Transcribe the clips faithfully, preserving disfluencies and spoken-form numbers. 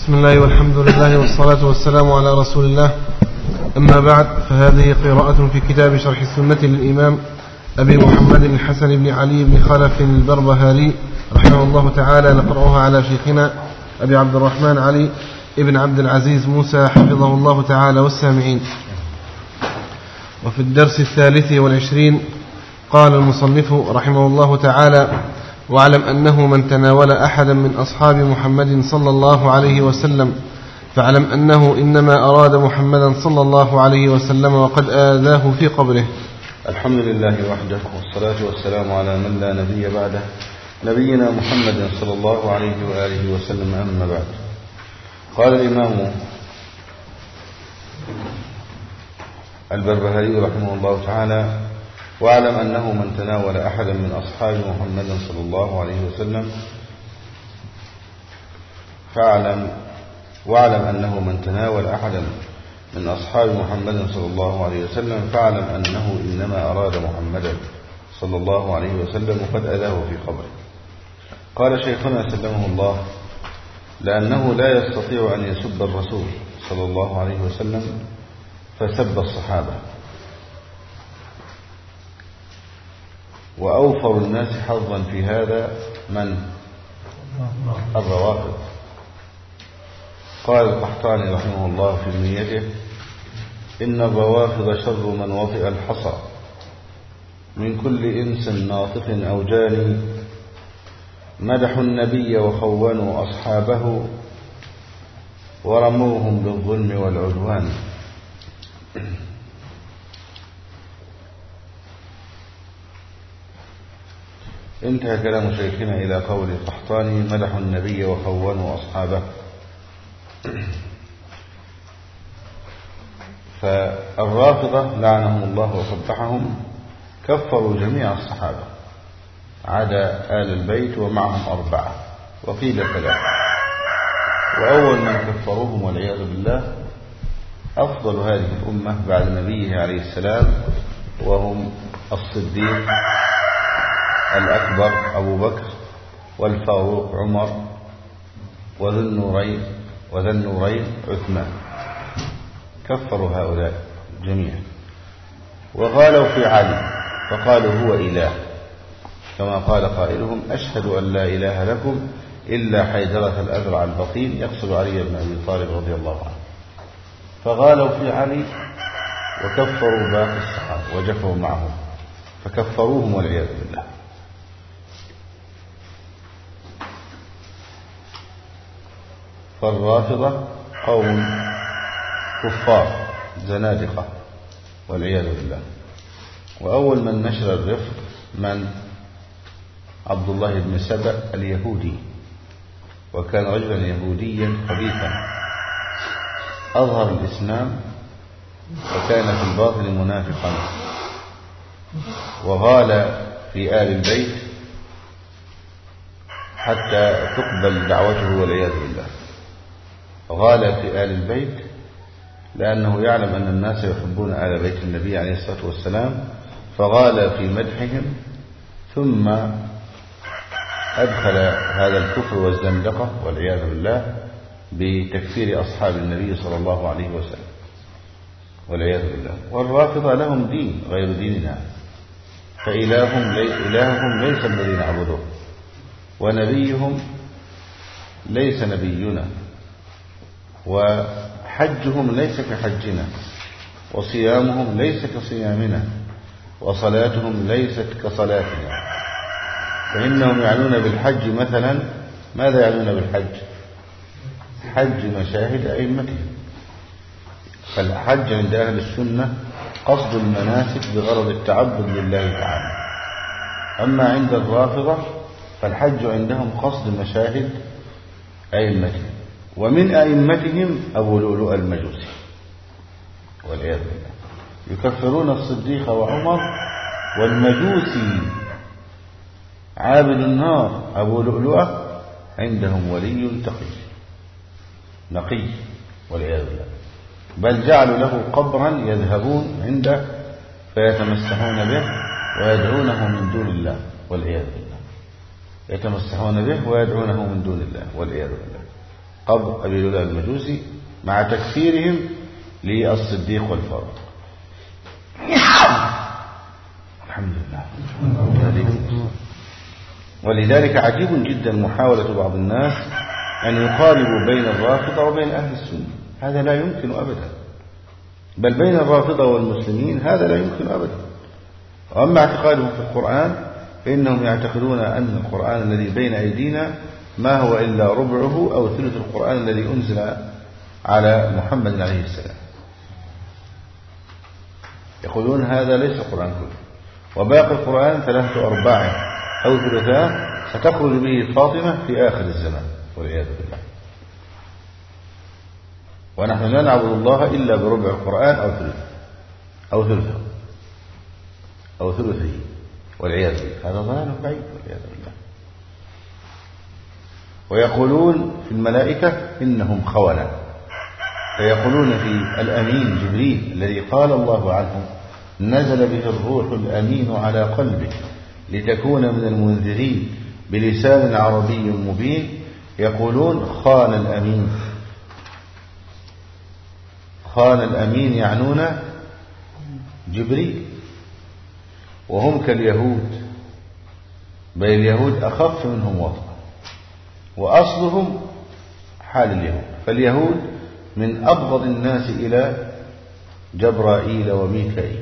بسم الله والحمد لله والصلاة والسلام على رسول الله. أما بعد، فهذه قراءة في كتاب شرح السنة للإمام أبي محمد الحسن بن علي بن خلف البربهاري رحمه الله تعالى، نقرأها على شيخنا أبي عبد الرحمن علي ابن عبد العزيز موسى حفظه الله تعالى والسامعين. وفي الدرس الثالث والعشرين قال المصنف رحمه الله تعالى: واعلم أنه من تناول أحدا من أصحاب محمد صلى الله عليه وسلم فاعلم أنه إنما أراد محمدا صلى الله عليه وسلم وقد آذاه في قبره. الحمد لله وحده، والصلاة والسلام على من لا نبي بعده، نبينا محمد صلى الله عليه وآله وسلم. أما بعد، قال الإمام البربهاري رحمه الله تعالى: واعلم أنه من تناول أحدا من أصحاب محمد صلى الله عليه وسلم فاعلم واعلم أنه من تناول أحدا من أصحاب محمد صلى الله عليه وسلم فاعلم أنه إنما أراد محمدا صلى الله عليه وسلم وقد أذاه في قبره. قال شيخنا سلمه الله: لأنه لا يستطيع أن يسب الرسول صلى الله عليه وسلم فسب الصحابة، وأوفر الناس حظا في هذا من الروافض. قال القحطاني رحمه الله في نيته: إن الروافض شر من وطئ الحصى من كل إنس ناطق أو جاني، مدحوا النبي وخونوا أصحابه ورموهم بالظلم والعدوان. انتهى كلام شيخنا إلى قول القحطاني: مدحوا النبي وخونوا أصحابه. فالرافضة لعنهم الله وقبحهم كفروا جميع الصحابة عدا آل البيت ومعهم أربعة، وقيل ثلاثة. وأول من كفروهم والعياذ بالله أفضل هذه الأمة بعد نبيه عليه السلام، وهم الصديق الأكبر أبو بكر، والفاروق عمر، وذو النورين وذا النورين عثمان. كفروا هؤلاء جميعا. وغالوا في علي فقالوا هو إله، كما قال قائلهم: أشهد أن لا إله لكم إلا حيدرة الأذرع البطين، يقصد علي بن أبي طالب رضي الله عنه. فغالوا في علي وكفروا باقي الصحابة وجفوا معهم، فكفروهم والعياذ بالله. فالرافضة قوم كفار زنادقة والعياذ بالله. وأول من نشر الرفق من عبد الله بن سبأ اليهودي، وكان رجلا يهوديا خبيثا أظهر الإسلام وكان في الباطن منافقا، وغال في آل البيت حتى تقبل دعوته والعياذ بالله. غال في آل البيت لأنه يعلم أن الناس يحبون آل بيت النبي عليه الصلاة والسلام، فغال في مدحهم، ثم أدخل هذا الكفر والزندقة والعياذ بالله بتكفير أصحاب النبي صلى الله عليه وسلم والعياذ بالله. والرافضة لهم دين غير ديننا، فإلههم لي إلههم ليس الذي نعبده، ونبيهم ليس نبينا، وحجهم ليس كحجنا، وصيامهم ليس كصيامنا، وصلاتهم ليست كصلاتنا. فإنهم يعنون بالحج مثلا، ماذا يعنون بالحج؟ حج مشاهد أئمتهم. فالحج عند أهل السنة قصد المناسك بغرض التعبد لله تعالى. أما عند الرافضة فالحج عندهم قصد مشاهد أئمتهم، ومن أئمتهم أبو لؤلؤ المجوسي والعياذ بالله. يكفرون الصديق وعمر، والمجوسي عابد النار أبو لؤلؤة عندهم ولي تقي نقي والعياذ بالله. بل جعلوا له قبرا يذهبون عنده فيتمسحون به ويدعونه من دون الله والعياذ بالله. يتمسحون به ويدعونه من دون الله والعياذ بالله. قبر أبي لؤلؤة المجوسي مع تكفيرهم للصديق والفاروق. الحمد لله. ولذلك عجيب جدا محاولة بعض الناس أن يقاربوا بين الرافضة وبين أهل السنة، هذا لا يمكن أبدا، بل بين الرافضة والمسلمين هذا لا يمكن أبدا. وأما اعتقادهم في القرآن فإنهم يعتقدون أن القرآن الذي بين أيدينا ما هو إلا ربعه أو ثلث القرآن الذي أنزل على محمد عليه السلام. يقولون هذا ليس القرآن كله، وباقي القرآن ثلاثة أرباع أو ثلثاه ستخرج به فاطمة في آخر الزمان والعياذ بالله. ونحن لا نعبد الله إلا بربع القرآن أو ثلثه أو ثلثه أو ثلثه والعياذ بالله. هذا ضلال بعيد والعياذ بالله. ويقولون في الملائكة إنهم خونة، فيقولون في الأمين جبريل الذي قال الله عنه نزل به الروح الأمين على قلبك لتكون من المنذرين بلسان عربي مبين، يقولون خان الأمين. خان الأمين يعنون جبريل، وهم كاليهود، بل اليهود أخف منهم وطأ، وأصلهم حال اليهود. فاليهود من أبغض الناس إلى جبرائيل وميكائيل.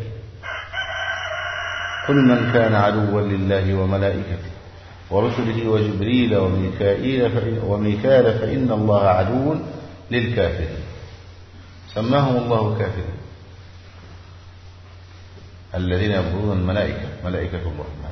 كل من كان عدوا لله وملائكته ورسله وجبريل وميكائيل فإن, وميكال فإن الله عدو للكافرين. سماهم الله كافرين الذين يبغضون الملائكة ملائكة الرحمن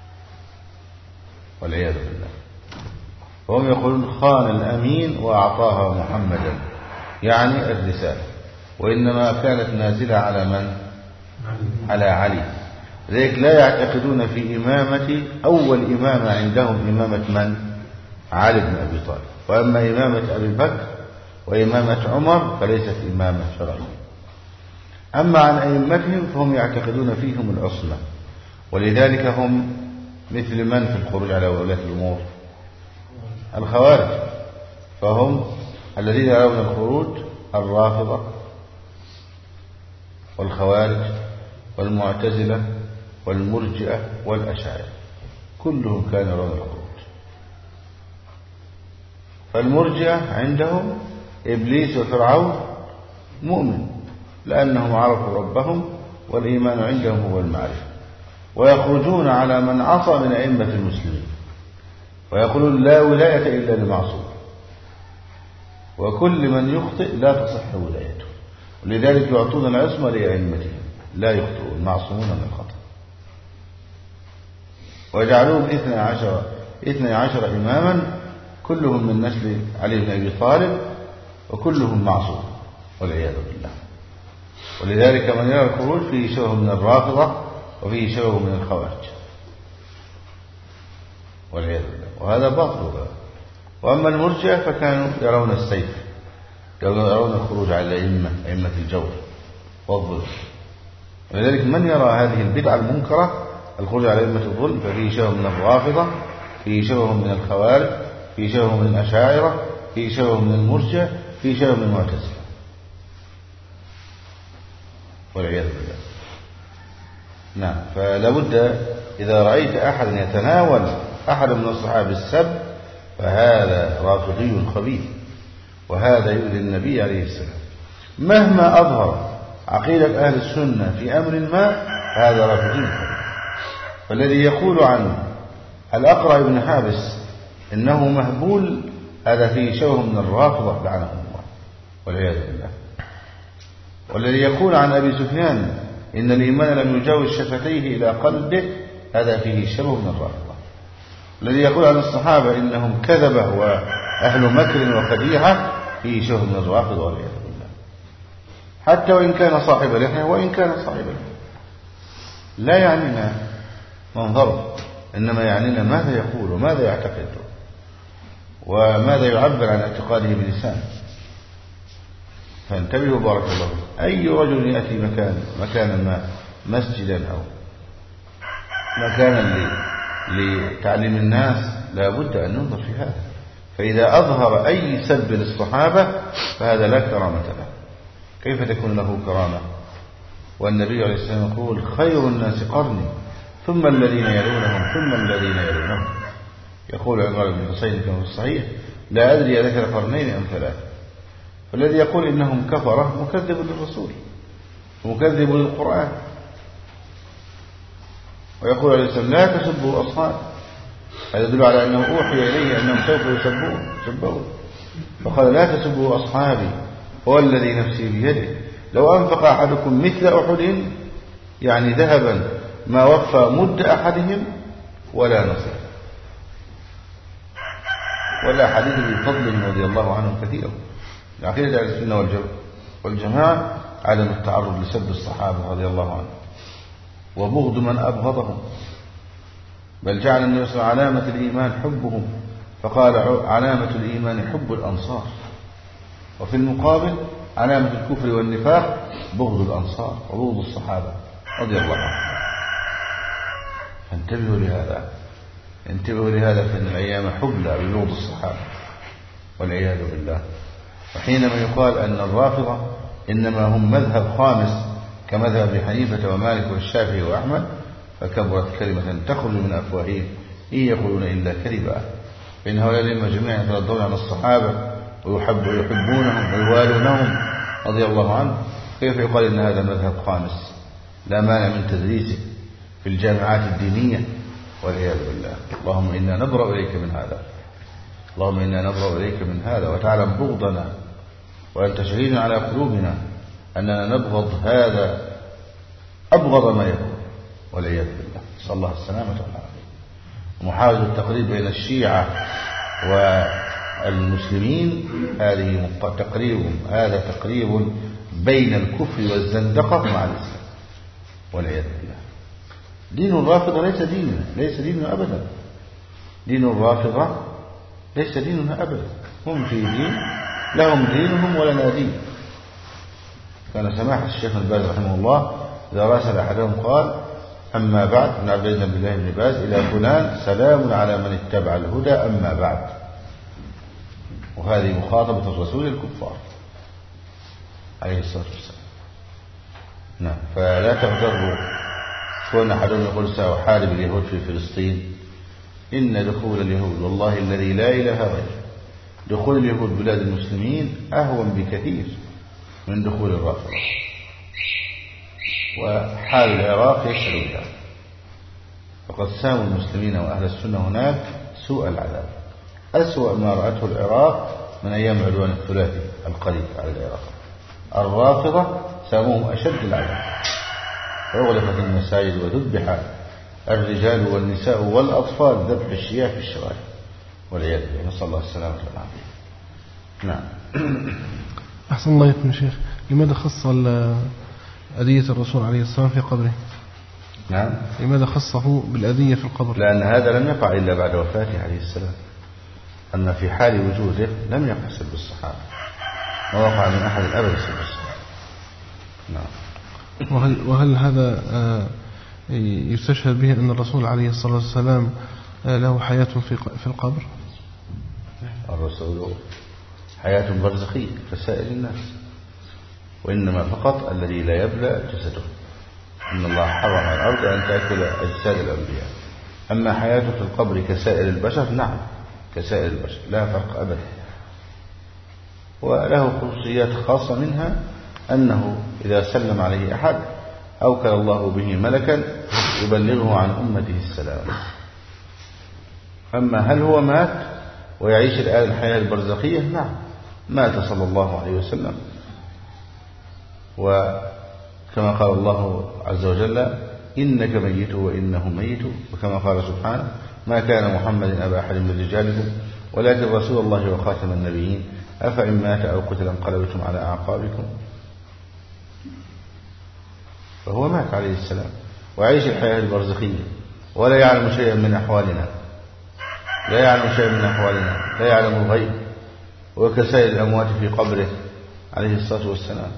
والعياذ بالله. وهم يقولون خان الأمين وأعطاها محمدا، يعني الرسالة، وإنما كانت نازلة على من؟ على علي. لذلك لا يعتقدون في إمامة أول إمامة عندهم إمامة من؟ علي بن أبي طالب. وأما إمامة أبي بكر وإمامة عمر فليست إمامة شرعية. أما عن أئمتهم فهم يعتقدون فيهم العصمة، ولذلك هم مثل من في الخروج على ولاة الأمور؟ الخوارج. فهم الذين يرون الخروج الرافضة والخوارج والمعتزلة والمرجئة والأشاعرة، كلهم كانوا يرون الخروج. فالمرجئة عندهم إبليس وفرعون مؤمن لأنهم عرفوا ربهم، والإيمان عندهم هو المعرفة، ويخرجون على من عصى من أئمة المسلمين ويقولون لا ولاية إلا لمعصوم، وكل من يخطئ لا تصح ولايته، ولذلك يعطون العصمة لأئمتهم لا يخطئون معصومون من الخطأ. ويجعلون اثني عشر اثني عشر إماما كلهم من نسل علي بن أبي طالب وكلهم معصوم والعياذ بالله. ولذلك من يرى الخروج فيه شبه من الرافضة وفيه شبه من الخوارج والعياذ بالله، وهذا باطل. وأما المرجئة فكانوا يرون السيف، يرون الخروج على الأئمة أئمة الجور والظلم. ولذلك من يرى هذه البدعة المنكرة الخروج على أئمة الظلم ففيه شبه من الرافضة، فيه شبه من الخوارج، فيه شبه من الأشاعرة، فيه شبه من المرجئة، فيه شبه من المعتزلة والعياذ بالله. نعم. فلا بد إذا رأيت أحدا يتناول أحد من الصحابة السب فهذا رافضي خبيث، وهذا يؤذي النبي عليه السلام. مهما أظهر عقيدة أهل السنة في أمر ما فهذا رافضي خبيث. فالذي يقول عن الأقرع بن حابس إنه مهبول هذا فيه شبه من الرافضة لعنه الله والعياذ بالله. والذي يقول عن أبي سفيان إن الإيمان لم يجاوز شفتيه إلى قلبه هذا فيه شبه من الرافضة. الذي يقول عن الصحابة إنهم كذبة وأهل مكر وخديعة فيه شبه من الرافضة والعياذ بالله، حتى وإن كان صاحب لحية وإن كان صاحب لحية. لا يعنينا منظره، إنما يعنينا ماذا يقول وماذا يعتقد وماذا يعبر عن اعتقاده بلسانه. فانتبهوا بارك الله فيكم. أي رجل يأتي مكان مكانا ما مسجدا أو مكانا لتعليم الناس لا بد أن ننظر في هذا. فإذا أظهر أي سب للصحابة فهذا لا كرامة له. كيف تكون له كرامة والنبي عليه الصلاة والسلام يقول خير الناس قرني ثم الذين يلونهم ثم الذين يلونهم. يقول عمران بن حسين كما في الصحيح لا أدري أذكر قرنين أم ثلاثة. فالذي يقول إنهم كفرة مكذب للرسول ومكذب للقرآن. ويقول عليه السلام لا تسبوا أصحاب، هذا يدل على أنه أوحي إليه أنهم سوف يسبون يسبون فقال لا تسبوا أصحابي والذي نفسي بيده لو أنفق أحدكم مثل أحد يعني ذهبا ما وفى مد أحدهم ولا نصير. ولا حديث بفضلهم رضي الله عنهم كثيرا. العقيدة أهل السنة والجماعة عدم التعرض لسب الصحابة رضي الله عنهم وبغض من أبغضهم، بل جعل النبي صلى الله عليه وسلم علامة الإيمان حبهم، فقال علامة الإيمان حب الأنصار، وفي المقابل علامة الكفر والنفاق بغض الأنصار وبغض الصحابة رضي الله عنهم. فانتبهوا لهذا انتبهوا لهذا فإن الأيام حبلى ببغض الصحابة والعياذ بالله. وحينما يقال أن الرافضة إنما هم مذهب خامس كمذهب أبي حنيفة ومالك والشافعي وأحمد فكبرت كلمة تخرج من أفواههم إن يقولون إلا كذبا. فإن هؤلاء الأئمة جميعا يتردون على الصحابة ويحب ويحبونهم ويوالونهم رضي الله عنهم، كيف يقال إن هذا مذهب خامس لا مانع من تدريسه في الجامعات الدينية والعياذ بالله. اللهم إنا نبرأ إليك من هذا اللهم إنا نبرأ إليك من هذا وتعلم بغضنا وأنت شهيد على قلوبنا أننا نبغض هذا أبغض ما يكون والعياذ بالله. صلى الله السلامة والعافية. محاولة التقريب بين الشيعة والمسلمين هذه تقريب هذا تقريب بين الكفر والزندقة مع الإسلام والعياذ بالله. دين الرافضة ليس ديننا ليس ديننا أبدا. دين الرافضة ليس ديننا أبدا. هم في دين لهم دينهم ولنا دين. كان سماحة الشيخ الباز رحمه الله إذا راسل أحدهم قال أما بعد من عبد الله بن باز إلى فلان سلام على من اتبع الهدى أما بعد. وهذه مخاطبة الرسول الكفار عليه الصلاة والسلام. نعم. فلا تغتروا كون أحدهم يقول سأحارب اليهود في فلسطين. إن دخول اليهود والله الذي لا إله غيره دخول اليهود بلاد المسلمين أهون بكثير من دخول الرافضة. وحال العراق يشعر بها فقد ساموا المسلمين وأهل السنة هناك سوء العذاب أسوأ ما رأته العراق من أيام عدوان الثلاثي القريب على العراق. الرافضة ساموهم أشد العذاب وأغلقت المساجد وذبح الرجال والنساء والأطفال ذبح الشياه في الشوارع والعياذ بالله. نسأل الله السلامة والعافية. نعم. أحسن الله يكون شيخ. لماذا خص أذية الرسول عليه الصلاة والسلام في قبره؟ نعم. لماذا خصه بالأذية في القبر؟ لأن هذا لم يقع إلا بعد وفاته عليه السلام. أن في حال وجوده لم يقع سب الصحابة ما وقع من أحد أبدا سب الصحابة. نعم. وهل, وهل هذا يستشهد به أن الرسول عليه الصلاة والسلام له حياة في في القبر؟ الرسول حياة برزخية كسائر الناس، وإنما فقط الذي لا يبلى جسده. إن الله حرم على الأرض أن تأكل أجساد الأنبياء. أما حياته في القبر كسائر البشر نعم كسائر البشر لا فرق أبدا. وله خصوصيات خاصة منها أنه إذا سلم عليه أحد أوكل الله به ملكا يبلغه عن أمته السلام. أما هل هو مات ويعيش الآن الحياة البرزخية؟ نعم مات صلى الله عليه وسلم. وكما قال الله عز وجل إنك ميت وإنه ميت، وكما قال سبحانه ما كان محمد أبا أحد من رجالكم ولكن رسول الله وخاتم النبيين أفإن مات أو قتل انقلبتم على أعقابكم. فهو مات عليه السلام وعيش الحياة البرزخية ولا يعلم شيئا من أحوالنا لا يعلم شيئا من أحوالنا لا يعلم الغيب، وكسائر الأموات في قبره عليه الصلاة والسلام،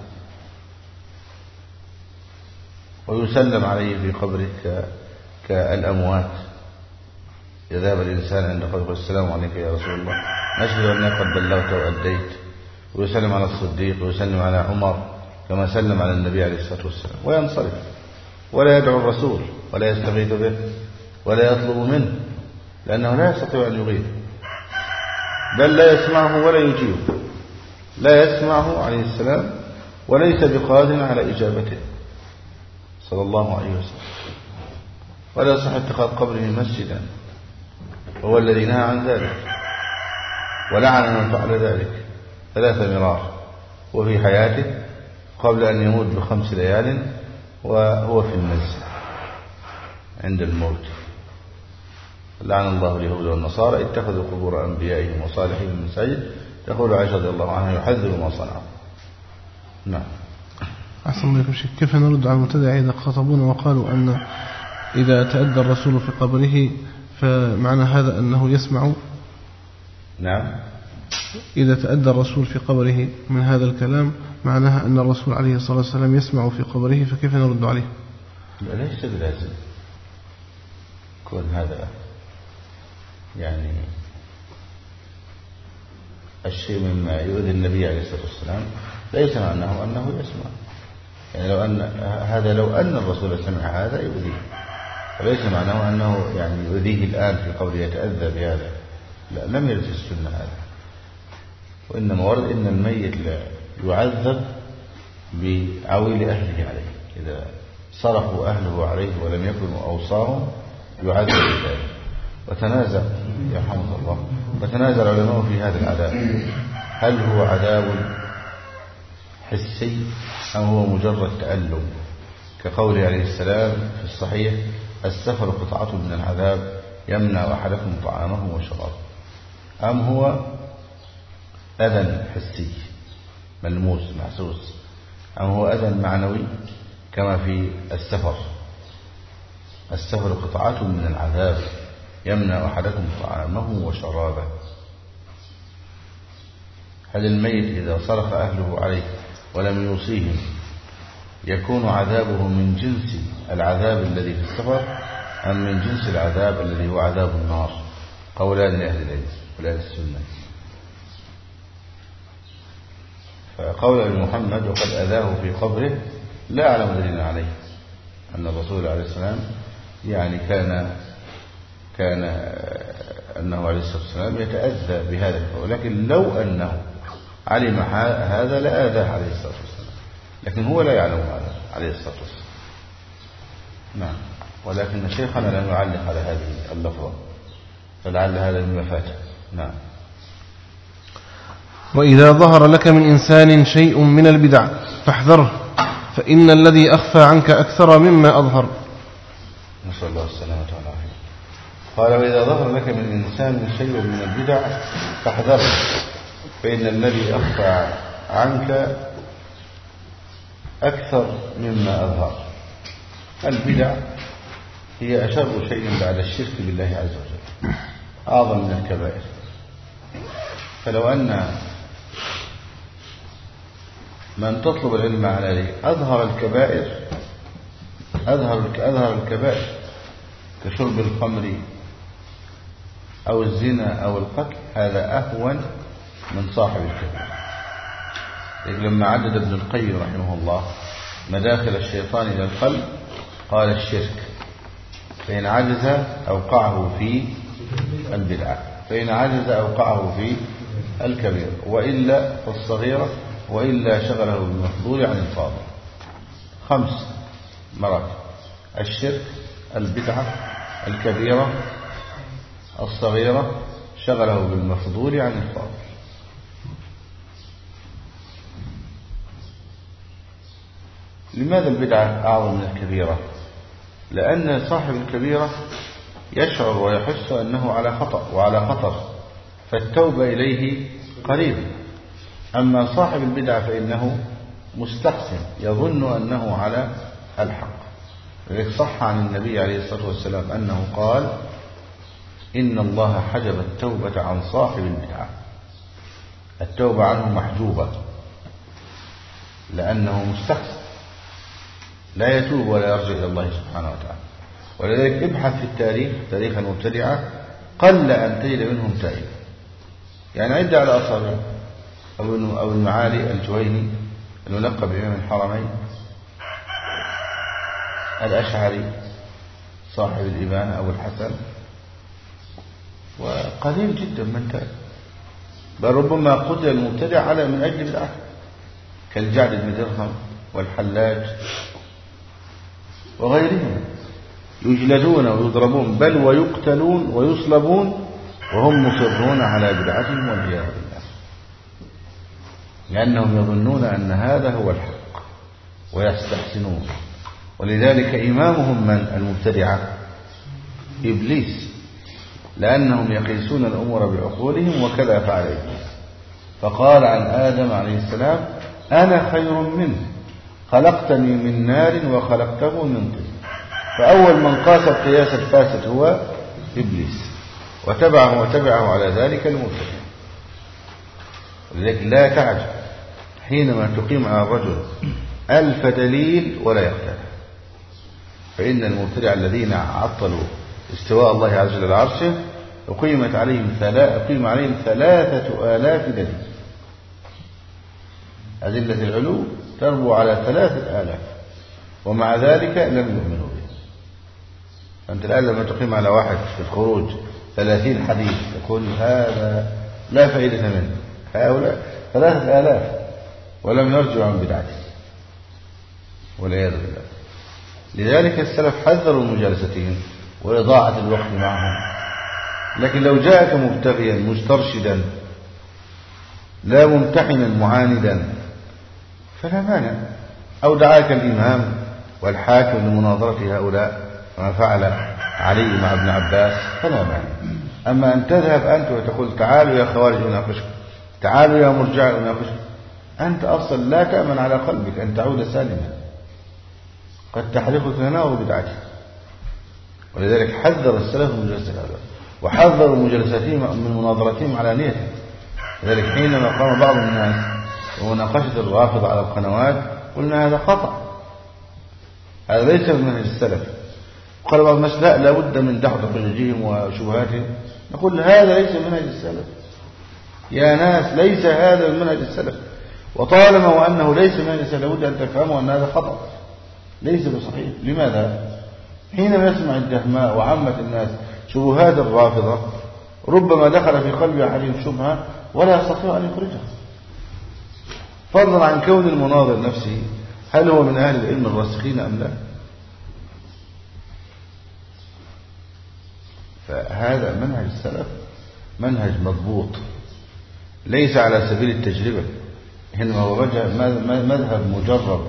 ويسلم عليه في قبره كالأموات. يذهب الإنسان عند قبره السلام عليك يا رسول الله نشهد أنك قد بلغت وأديت، ويسلم على الصديق ويسلم على عمر كما سلم على النبي عليه الصلاة والسلام، وينصرف ولا يدعو الرسول ولا يستغيث به ولا يطلب منه، لأنه لا يستطيع أن يغيث، بل لا يسمعه ولا يجيبه، لا يسمعه عليه السلام وليس بقادر على إجابته صلى الله عليه وسلم. ولا يصح اتخاذ قبره مسجدا، هو الذي نهى عن ذلك ولعن من فعل ذلك ثلاث مرار وفي حياته قبل أن يموت بخمس ليال وهو في النزل عند الموت. لعن الله اليهود والنصارى اتخذوا قبور أنبيائهم وصالحين مساجد، تقول عائشة رضي الله عنها يحذر ما صنعوا. نعم. أحسن الله يكون شيء. كيف نرد على المبتدع إذا خطبونا وقالوا أن إذا تأدى الرسول في قبره فمعنى هذا أنه يسمع؟ نعم. إذا تأدى الرسول في قبره من هذا الكلام معناها أن الرسول عليه الصلاة والسلام يسمع في قبره، فكيف نرد عليه؟ لا ليس بلازم كون هذا يعني الشيء مما يؤذي النبي عليه الصلاة والسلام ليس معناه أنه يسمع. يعني لو أن هذا لو أن الرسول سمع هذا يؤذيه، وليس معناه أنه يعني يؤذيه الآن في قوله يتأذى بهذا، لا، لم يرد السنة هذا. وإنما ورد إن الميت لا يعذب بعويل أهله عليه، إذا صرفوا أهله عليه ولم يكونوا أوصاهم يعذب بذلك. وتنازع يرحمه الله وتنازع العلماء في هذا العذاب، هل هو عذاب حسي أم هو مجرد تألم، كقول عليه السلام في الصحيح السفر قطعة من العذاب يمنع أحدكم طعامه وشرابه، أم هو أذى حسي ملموس محسوس، أم هو أذى معنوي كما في السفر السفر قطعة من العذاب يمنع أحدكم طعامه وشرابه. هل الميت إذا صرخ أهله عليه ولم يوصيهم يكون عذابه من جنس العذاب الذي في السفر أم من جنس العذاب الذي هو عذاب النار؟ قولان لأهل العلم ولأهل السنة. فقول ابن محمد وقد أذاه في قبره لا أعلم دليلا عليه أن الرسول عليه السلام يعني كان كان أنه عليه الصلاة والسلام يتأذى بهذا القول، لكن لو أنه علم هذا لآذاه عليه الصلاة والسلام، لكن هو لا يعلم هذا عليه الصلاة والسلام. نعم. ولكن شيخنا لم يعلق على هذه اللفظة، فلعل هذا مما فاته. نعم. وإذا ظهر لك من إنسان شيء من البدع فاحذره، فإن الذي أخفى عنك أكثر مما أظهر. نسأل الله السلامة والعافية. قال وإذا ظهر لك من إنسان شيء من البدع فاحذره، فإن الذي أخفى عنك أكثر مما أظهر. البدع هي أشر شيء بعد الشرك بالله عز وجل، أعظم من الكبائر. فلو أن من تطلب العلم عليه أظهر الكبائر أظهر أظهر الكبائر كشرب الخمر أو الزنا أو القتل، هذا أهون من صاحب الكبائر. لما عدد ابن القيم رحمه الله مداخل الشيطان إلى القلب قال الشرك، فإن عجز أوقعه في البدعة، فإن عجز أوقعه في الكبير، وإلا فالصغيرة، وإلا شغله بالمفضول عن الفاضل. خمس مراتب: الشرك، البدعة، الكبيرة، الصغيرة، شغله بالمفضول عن الفاضل. لماذا البدعة أعظم من الكبيرة؟ لأن صاحب الكبيرة يشعر ويحس أنه على خطأ وعلى خطر، فالتوبة إليه قريب. أما صاحب البدعة فإنه مستحسن، يظن أنه على الحق. لذلك صح عن النبي عليه الصلاة والسلام أنه قال إن الله حجب التوبة عن صاحب البدعة، التوبة عنه محجوبة لأنه مستحسن لا يتوب ولا يرجع إلى الله سبحانه وتعالى. ولذلك ابحث في التاريخ، تاريخ المبتدعة قل أن تجد منهم تائب، يعني عد على أصابع أو المعالي الجويني الملقب بإمام الحرمين، الأشعري صاحب الإبانة أبو الحسن، وقليل جدا من تاب، بل ربما قتل المبتدع على من أجل بدعته كالجعد بن درهم والحلاج وغيرهم، يجلدون ويضربون بل ويقتلون ويصلبون وهم مصرون على بدعتهم والعياذ بالله، لأنهم يظنون أن هذا هو الحق ويستحسنون. ولذلك إمامهم من المبتدعة إبليس، لأنهم يقيسون الأمور بعقولهم وكذا فعل إبليس، فقال عن آدم عليه السلام أنا خير منه خلقتني من نار وخلقته من طين، فأول من قاس القياس الفاسد هو إبليس، وتبعه وتبعه على ذلك المبتدع. ولذلك لا تعجب حينما تقيم على الرجل ألف دليل ولا يقتنع، فإن المبتدع الذين عطلوا استواء الله عز وجل على عرشه أقيمت عليهم أقيم عليهم ثلاثة آلاف دليل، أدلة العلو تربو على ثلاثة آلاف، ومع ذلك لم يؤمنوا به. فأنت الآن لما تقيم على واحد في الخروج ثلاثين حديث يقول هذا لا فائدة منه، هؤلاء ثلاثة آلاف ولم يرجعوا عن بدعته والعياذ بالله. لذلك السلف حذروا مجالستهم وإضاعة الوقت معهم. لكن لو جاءك مبتغيا مسترشدا لا ممتحنا معاندا فلا مانع، أو دعاك الإمام والحاكم لمناظرة هؤلاء كما فعل علي مع ابن عباس فلا مانع. أما أن تذهب أنت وتقول تعالوا يا خوارج أناقشكم، تعالوا يا مرجع أناقشكم، أنت أصلا لا تأمن على قلبك أن تعود سالما، قد تحرقك نار بدعته. ولذلك حذر السلف من مجالسة هؤلاء، وحذروا مجالستهم من مناظرتهم على نيته. لذلك حينما قام بعض الناس ومناقشة الرافضة على القنوات قلنا هذا خطأ، هذا ليس من منهج السلف. وقال بعض الناس لا لابد من دحض حججهم وشبهاتهم، نقول هذا ليس من منهج السلف يا ناس، ليس هذا من منهج السلف. وطالما وأنه ليس من منهج السلف لابد أن تفهموا أن هذا خطأ ليس بصحيح. لماذا؟ حينما يسمع الجهماء وعامة الناس شبهات الرافضة ربما دخل في قلب أحدهم شبهة ولا يستطيع أن يخرجها، فضلا عن كون المناظر نفسه هل هو من أهل العلم الراسخين أم لا. فهذا منهج السلف منهج مضبوط ليس على سبيل التجربة، إنما هو مذهب مجرب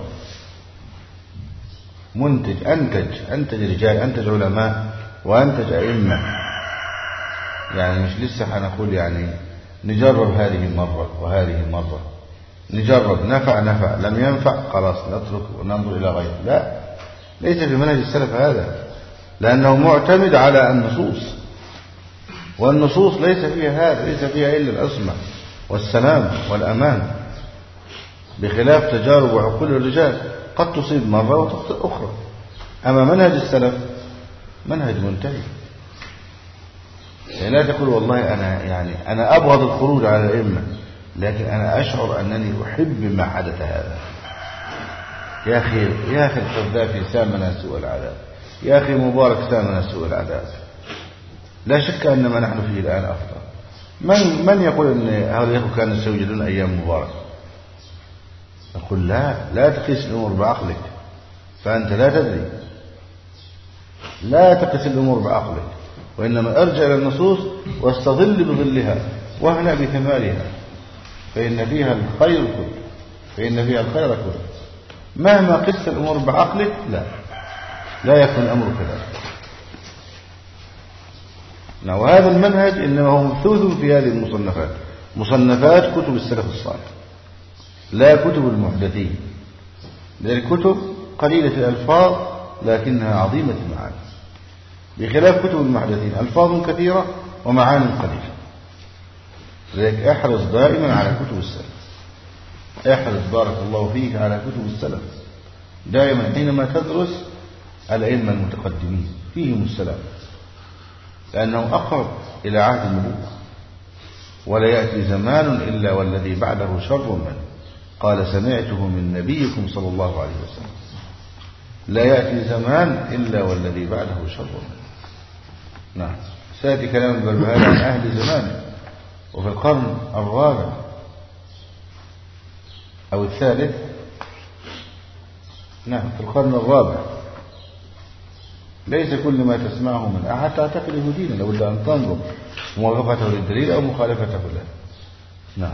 منتج، أنتج أنتج رجال، أنتج علماء وأنتج أئمة. يعني مش لسه هنقول يعني نجرب هذه مرة وهذه مرة، نجرب نفع نفع لم ينفع خلاص نترك وننظر إلى غيره. لا، ليس في منهج السلف هذا، لأنه معتمد على النصوص، والنصوص ليس فيها هذا، ليس فيها إلا العصمة والسلام والأمان، بخلاف تجارب وعقول الرجال قد تصيب مرة وتخطئ أخرى. أما منهج السلف منهج منتهي. يعني لا تقول والله أنا يعني أنا أبغض الخروج على الأئمة، لكن أنا أشعر أنني أحب ما حدث هذا. يا أخي يا أخي القذافي سامنا سوء العذاب، يا أخي مبارك سامنا سوء العذاب. لا شك أن ما نحن فيه الآن أفضل. من من يقول أن هؤلاء كانوا يسجدون أيام مبارك؟ نقول لا، لا تقيس الأمور بعقلك، فأنت لا تدري. لا تقيس الأمور بعقلك، وإنما ارجع إلى النصوص واستظل بظلها واهنأ بثمارها، فإن فيها الخير كله، فإن فيها الخير كله. مهما قست الأمور بعقلك لا لا يكون الأمر كذلك. وهذا المنهج إنما هو مبثوث في هذه المصنفات، مصنفات كتب السلف الصالح لا كتب المحدثين. لذلك كتب قليلة الألفاظ لكنها عظيمة المعاني، بخلاف كتب المحدثين ألفاظ كثيرة ومعاني قليلة. لذلك احرص دائما على كتب السلف، احرص بارك الله فيك على كتب السلف دائما حينما تدرس الأئمة المتقدمين فيهم السلام، لأنه أقرب إلى عهد النبوة. ولا يأتي زمان إلا والذي بعده شر منه. قال سمعته من نبيكم صلى الله عليه وسلم. لا يأتي زمان إلا والذي بعده شر منه. نعم. سيأتي كلام البربهاري عن أهل زمانه وفي القرن الرابع أو الثالث. نعم في القرن الرابع. ليس كل ما تسمعه من أحد تعتقده دينا، لابد أن تنظر موافقته للدليل أو مخالفته له. نعم.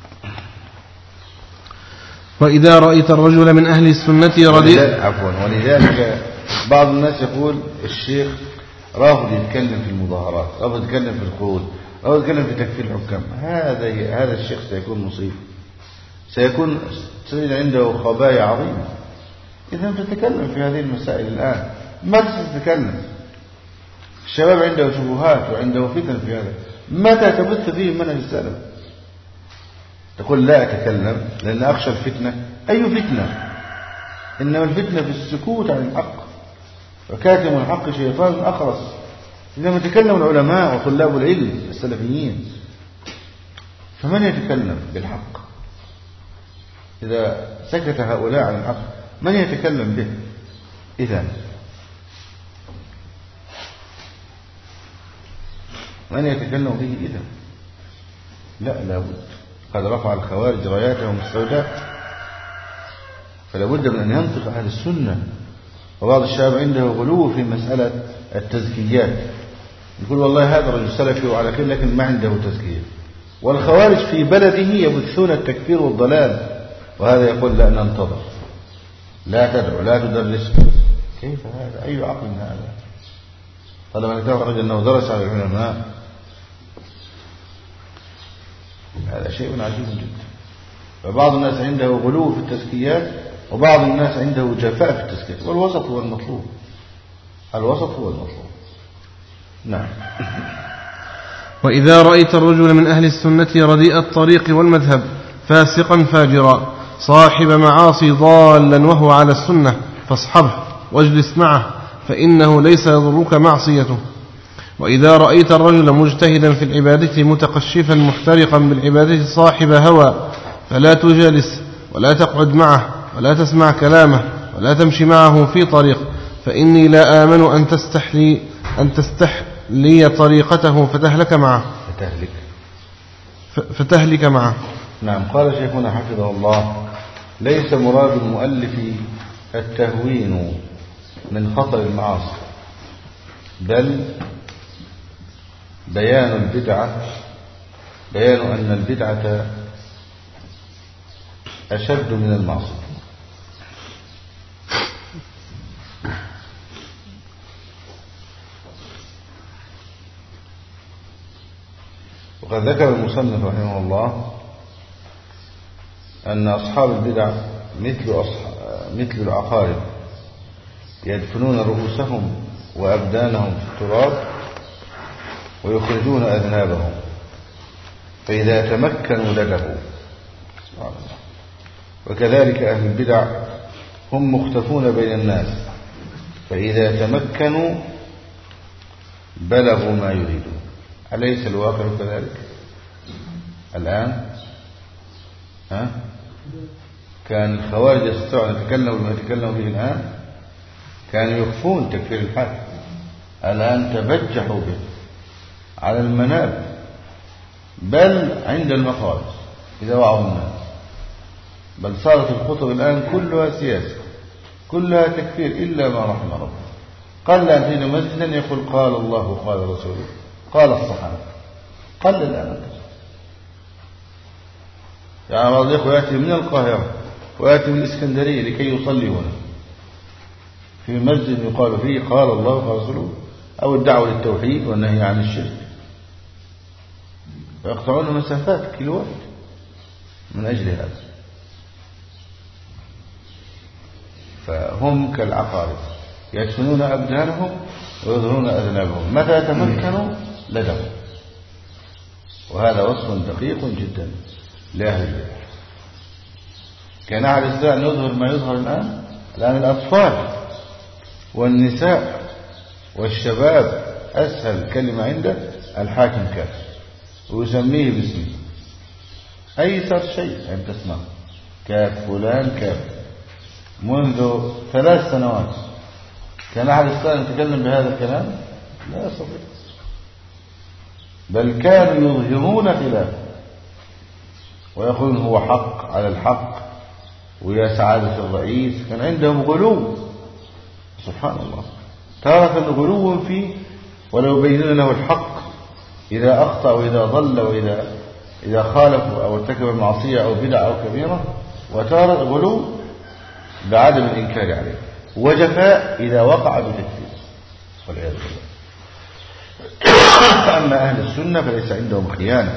وإذا رأيت الرجل من أهل السنة رديء. عفوا. ولذلك بعض الناس يقول الشيخ رافض يتكلم في المظاهرات، رافض يتكلم في الخروج، رافض يتكلم في تكفير الحكام. هذا هذا الشيخ سيكون مصيب، سيكون سيد عنده خبايا عظيمة. إذا تتكلم في هذه المسائل الآن، متى تتكلم؟ الشباب عنده شبهات وعنده فتن في هذا، متى تبث فيه منهج السلف؟ تقول لا أتكلم لأن أخشى الفتنة. أي فتنة؟ إنما الفتنة في السكوت عن الحق، وكاتم الحق شيطان أخرس. إنما يتكلم العلماء وطلاب العلم السلفيين، فمن يتكلم بالحق؟ إذا سكت هؤلاء عن الحق من يتكلم به؟ إذا من يتكلم به؟ إذا لا لابد. قد رفع الخوارج راياتهم السوداء، فلا بد من أن ينطق أهل السنة. وبعض الشباب عنده غلو في مسألة التزكيات، يقول والله هذا رجل سلفي وعلى خير لكن ما عنده تزكية. والخوارج في بلده يبثون التكفير والضلال، وهذا يقول لا ننتظر، لا تدعو، لا تدرس. كيف هذا؟ أي عقل هذا؟ طالما نتفرج أنه درس على العلماء، هذا شيء عجيب جدا. فبعض الناس عنده غلو في التزكيات، وبعض الناس عنده جفاء في التزكيات، والوسط هو المطلوب. الوسط هو المطلوب. نعم. وإذا رأيت الرجل من أهل السنة رديء الطريق والمذهب فاسقا فاجرا صاحب معاصي ضالا وهو على السنة فاصحبه واجلس معه، فإنه ليس يضرك معصيته. وإذا رأيت الرجل مجتهدا في العبادة متقشفا محترقا بالعبادة صاحب هوى فلا تجالس ولا تقعد معه ولا تسمع كلامه ولا تمشي معه في طريق، فإني لا آمن أن تستحلي أن تستحلي طريقته فتهلك معه فتهلك فتهلك معه. نعم. قال شيخنا حفظه الله: ليس مراد المؤلف التهوين من خطر المعاصي، بل بيان البدعة، بيان أن البدعة أشد من المعصية. وقد ذكر المصنف رحمه الله أن أصحاب البدع مثل, أصحاب مثل العقارب يدفنون رؤوسهم وأبدانهم في التراب ويخرجون أذنابهم، فإذا تمكنوا لدغوا. وكذلك أهل البدع هم مختفون بين الناس، فإذا تمكنوا بلغوا ما يريدون. أليس الواقع كذلك الآن؟ ها؟ كان الخوارج يستطيعون أن يتكلموا بما يتكلموا به الآن، كانوا يخفون تكفير الحد، الآن تبجحوا به على المنابر بل عند المخارج إذا وعوا الناس. بل صارت الخطب الآن كلها سياسة، كلها تكفير إلا ما رحم ربه. قل أن تجد مسجدا يقول قال الله قال رسوله قال الصحابة، قل الآن. يعني بعض الإخوة يأتي من القاهرة ويأتي من الإسكندرية لكي يصلي هنا في مسجد يقال فيه قال الله قال رسوله، أو الدعوة للتوحيد والنهي عن الشرك، ويقطعون مسافات كيلوات من أجل هذا. فهم كالعقارب يدفنون أبدانهم ويظهرون أذنابهم، متى تمكنوا لدغوا. وهذا وصف دقيق جدا لأهل البدع. كان أحد يستطيع أن يظهر ما يظهر الآن؟ الآن الأطفال والنساء والشباب أسهل كلمة عنده الحاكم كافر. ويسميه باسمه أيسر شيء أن تسمع كاف فلان كاف. منذ ثلاث سنوات كان أحد السنة يتكلم بهذا الكلام؟ لا يستطيع، بل كانوا يظهرون خلافه ويقولون هو حق على الحق ويا سعادة الرئيس. كان عندهم غلو سبحان الله، تارة غلو فيه ولو بيننا له الحق إذا أخطأ وإذا ضل وإذا إذا خالف أو ارتكب معصية أو بدعة أو كبيرة، وتارة غلو بعدم الإنكار عليه، وجفاء إذا وقع بتكفير والعياذ بالله. أما أهل السنة فليس عندهم خيانة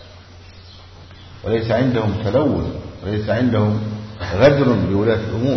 وليس عندهم تلون وليس عندهم غدر بولاة الأمور.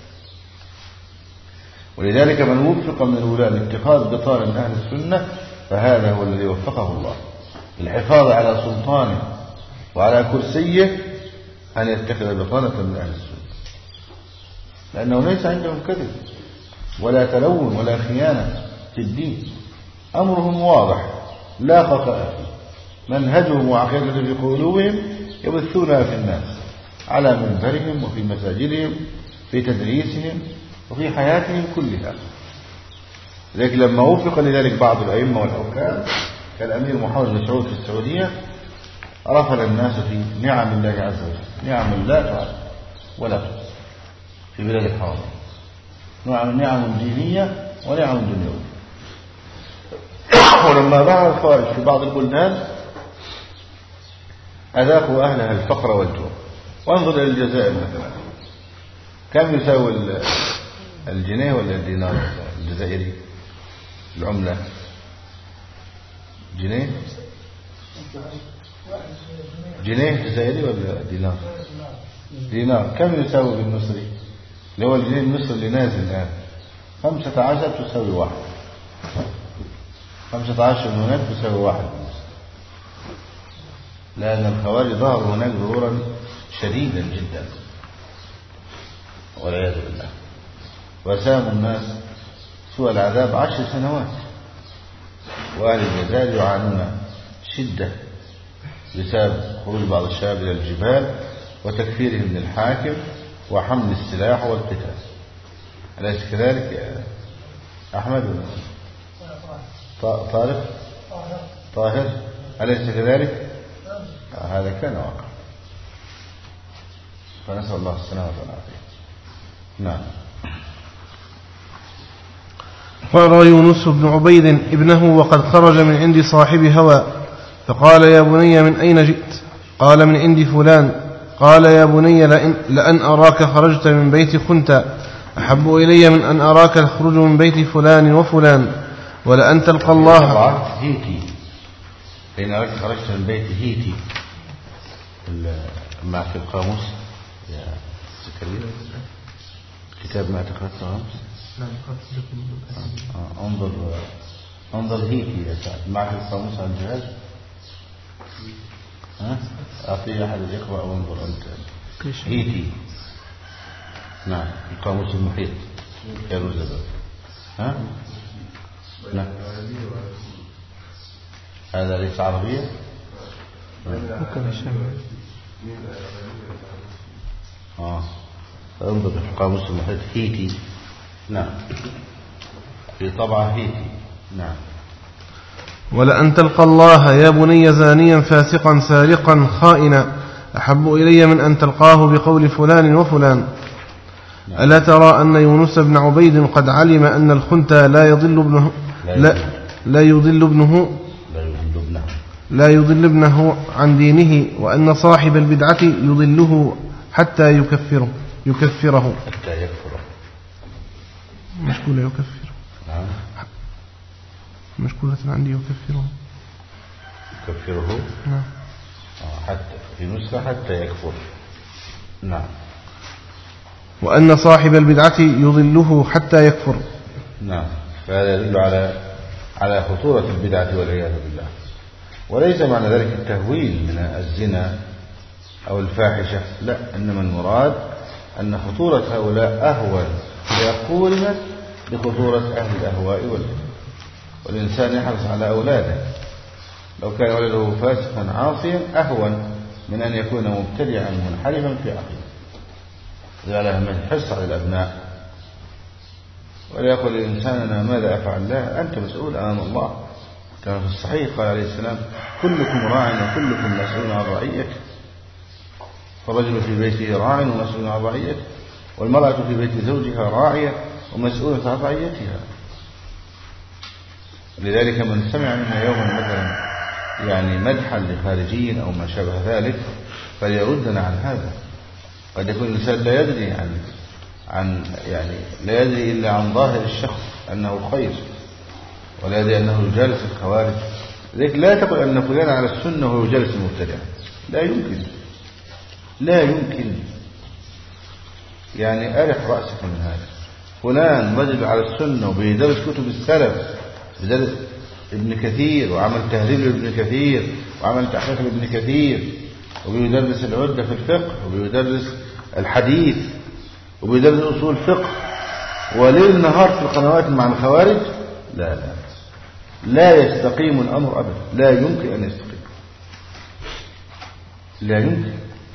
ولذلك من وفق من الولاة لاتخاذ بطانة من أهل السنة فهذا هو الذي وفقه الله للحفاظ على سلطانه وعلى كرسيه، أن يتخذ بطانة من أهل السنة، لأنه ليس عندهم كذب ولا تلون ولا خيانة في الدين، أمرهم واضح لا خطأ فيه، منهجهم وعقيدة في قلوبهم يبثونها في الناس على منبرهم وفي مساجدهم في تدريسهم وفي حياتهم كلها. لكن لما وفق لذلك بعض الأئمة والحكام كالأمير محمد بن سعود في السعودية رفل الناس في نعم الله عز وجل، نعم لا تعد ولا تعد في بلاد الحرم، نعم نعم دينية ونعم دنيوية. ولما ظهر الخوارج في بعض البلدان أذاقوا أهلها الفقر والجوع. وانظر إلى الجزائر مثلا، كم يساوي الجنيه ولا الدينار الجزائري العملة؟ جنيه جنيه جزائري ولا دينار؟ دينار. كم يساوي بالمصري اللي هو الجنيه المصري اللي نازل الآن؟ خمسة عشر تساوي واحد، خمسة عشر من هناك تساوي واحد، لأن الخوارج ظهروا هناك ظهورا شديدا جدا والعياذ بالله، وساموا الناس سوء العذاب عشر سنوات. وأهل الجزائر يعانون شدة بسبب خروج بعض الشباب إلى الجبال وتكفيرهم للحاكم وحمل السلاح والقتال. أليس كذلك يا أحمد؟ طارق طاهر أليس كذلك؟ هذا كان واقع، فنسأل الله السلامة والعافية. نعم. قال يونس بن عبيد ابنه وقد خرج من عند صاحب هوى فقال يا بني من أين جئت؟ قال من عند فلان. قال يا بني لأن, لأن أراك خرجت من بيت خنت أحب إلي من أن أراك تخرج من بيت فلان وفلان ولأن تلقى الله. هيتي لأن أراك خرجت من بيت هيتي مع في القاموس يا سكرين كتاب ما تقرأت قاموس. انظر انظر هيتي يا سعد معك القاموس على الجهاز. ها أعطيه أحد يقرأ وانظر أنت. هيتي نعم القاموس المحيط يا روزبال. ها نعم هذا ليس عربية. اه انظر في القاموس المحيط هيتي. نعم في طبعة هيتي. نعم. ولأن تلقى الله يا بني زانيا فاسقا سارقا خائنا أحب إلي من أن تلقاه بقول فلان وفلان. نعم. ألا ترى أن يونس بن عبيد قد علم أن الخنثى لا يضل ابنه لا, لا يضل ابنه لا يضل ابنه عن دينه وأن صاحب البدعة يضله حتى يكفره يكفره حتى يكفره مشكولة يكفر. نعم مشكولة عندي يكفره يكفره. نعم حتى في نسخة حتى يكفر. نعم. وأن صاحب البدعة يضله حتى يكفر. نعم فهذا يدل على على خطورة البدعة والعياذ بالله. وليس معنى ذلك التهويل من الزنا أو الفاحشة، لا، إنما المراد أن خطورة هؤلاء أهون إذا قورنت بخطورة أهل الأهواء والإنسان يحرص على أولاده لو كان ولده فاسقا عاصيا أهون من أن يكون مبتدعا منحرفا في عقيدته. جعلها من حرص على الأبناء، ولا يقول الإنسان أنا ماذا أفعل؟ لا، أنت مسؤول أمام الله. كما في الصحيح قال عليه السلام كلكم راع وكلكم مسؤول عن رعيته. فالرجل في بيته راع ومسؤول عن رعيته، والمرأة في بيت زوجها راعية ومسؤولة عن رعيتها. لذلك من سمع منها يوما مثلا يعني مدحا لخارجين أو ما شابه ذلك فليردنا عن هذا. قد يكون الإنسان لا يدري عن عن يعني لا يدري إلا عن ظاهر الشخص أنه خير، ولا يدري أنه يجالس الخوارج. لذلك لا تقل أن فلان على السنة وهو يجالس المبتدع، لا يمكن، لا يمكن. يعني أرح رأسك من هذا. فلان رجل على السنة وبيدرس كتب السلف، بيدرس ابن كثير وعمل تهذيب لابن كثير وعمل تحقيق لابن كثير، وبيدرس العدة في الفقه وبيدرس الحديث وبيدرس أصول الفقه، وليل نهار في القنوات مع الخوارج. لا لا لا يستقيم الأمر أبدا، لا يمكن أن يستقيم، لا يمكن.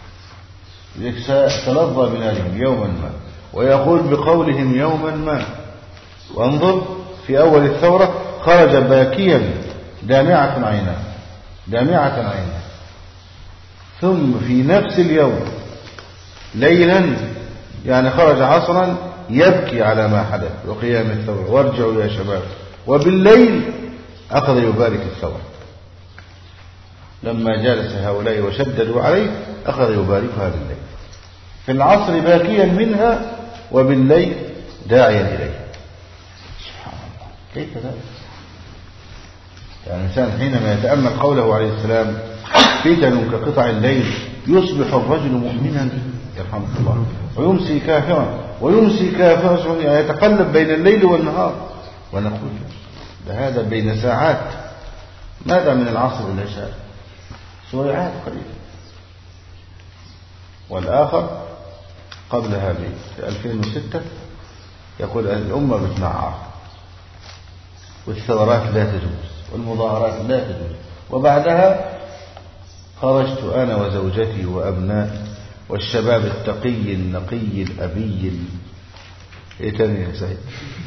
سيتلظى بنارهم يوما ما ويقول بقولهم يوما ما. وانظر في أول الثورة خرج باكيا دامعة عيناه، دامعة عيناه، ثم في نفس اليوم ليلا يعني خرج عصرا يبكي على ما حدث وقيام الثورة وارجعوا يا شباب، وبالليل أخذ يبارك الثورة. لما جالس هؤلاء وشددوا عليه أخذ يباركها بالليل، في العصر باكيا منها وبالليل داعيا إليه. سبحان الله، كيف ذلك؟ يعني الإنسان حينما يتأمل قوله عليه السلام فتن كقطع الليل يصبح الرجل مؤمنا يرحمه الله ويمسي كافرا ويمسي كافرا، يتقلب بين الليل والنهار. ونقول هذا بين ساعات، ماذا من العصر إلى العشاء؟ سويعات قليلة. والآخر قبلها في ألفين وستة يقول الأمة بتنعر والثورات لا تجوز والمظاهرات لا تجوز، وبعدها خرجت أنا وزوجتي وأبنائي والشباب التقي النقي الأبي. إيه تاني يا سيد؟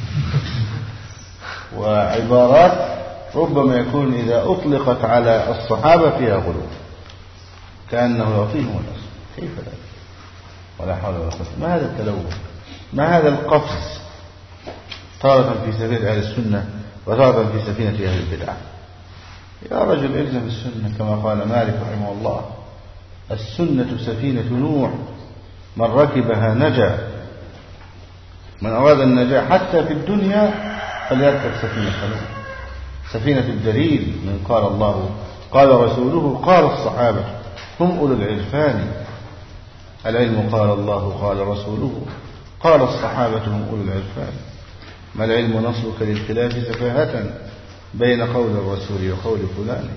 وعبارات ربما يكون إذا أطلقت على الصحابة فيها غلو، كأنه يعطيهم الأصل. كيف ذلك؟ ولا حول ولا قوة. ما هذا التلوث؟ ما هذا القفز؟ تارة في سفينة أهل السنة وتارة في سفينة أهل البدعة. يا رجل الزم السنة كما قال مالك رحمه الله السنة سفينة نوح من ركبها نجا. من أراد النجاة حتى في الدنيا فليركب سفينة نوح، سفينة الدليل من قال الله قال رسوله قال الصحابة هم أولو العرفان. العلم قال الله قال رسوله قال الصحابة هم أولو العرفان. ما العلم نصرك للخلاف سفاهة بين قول الرسول وقول فلان.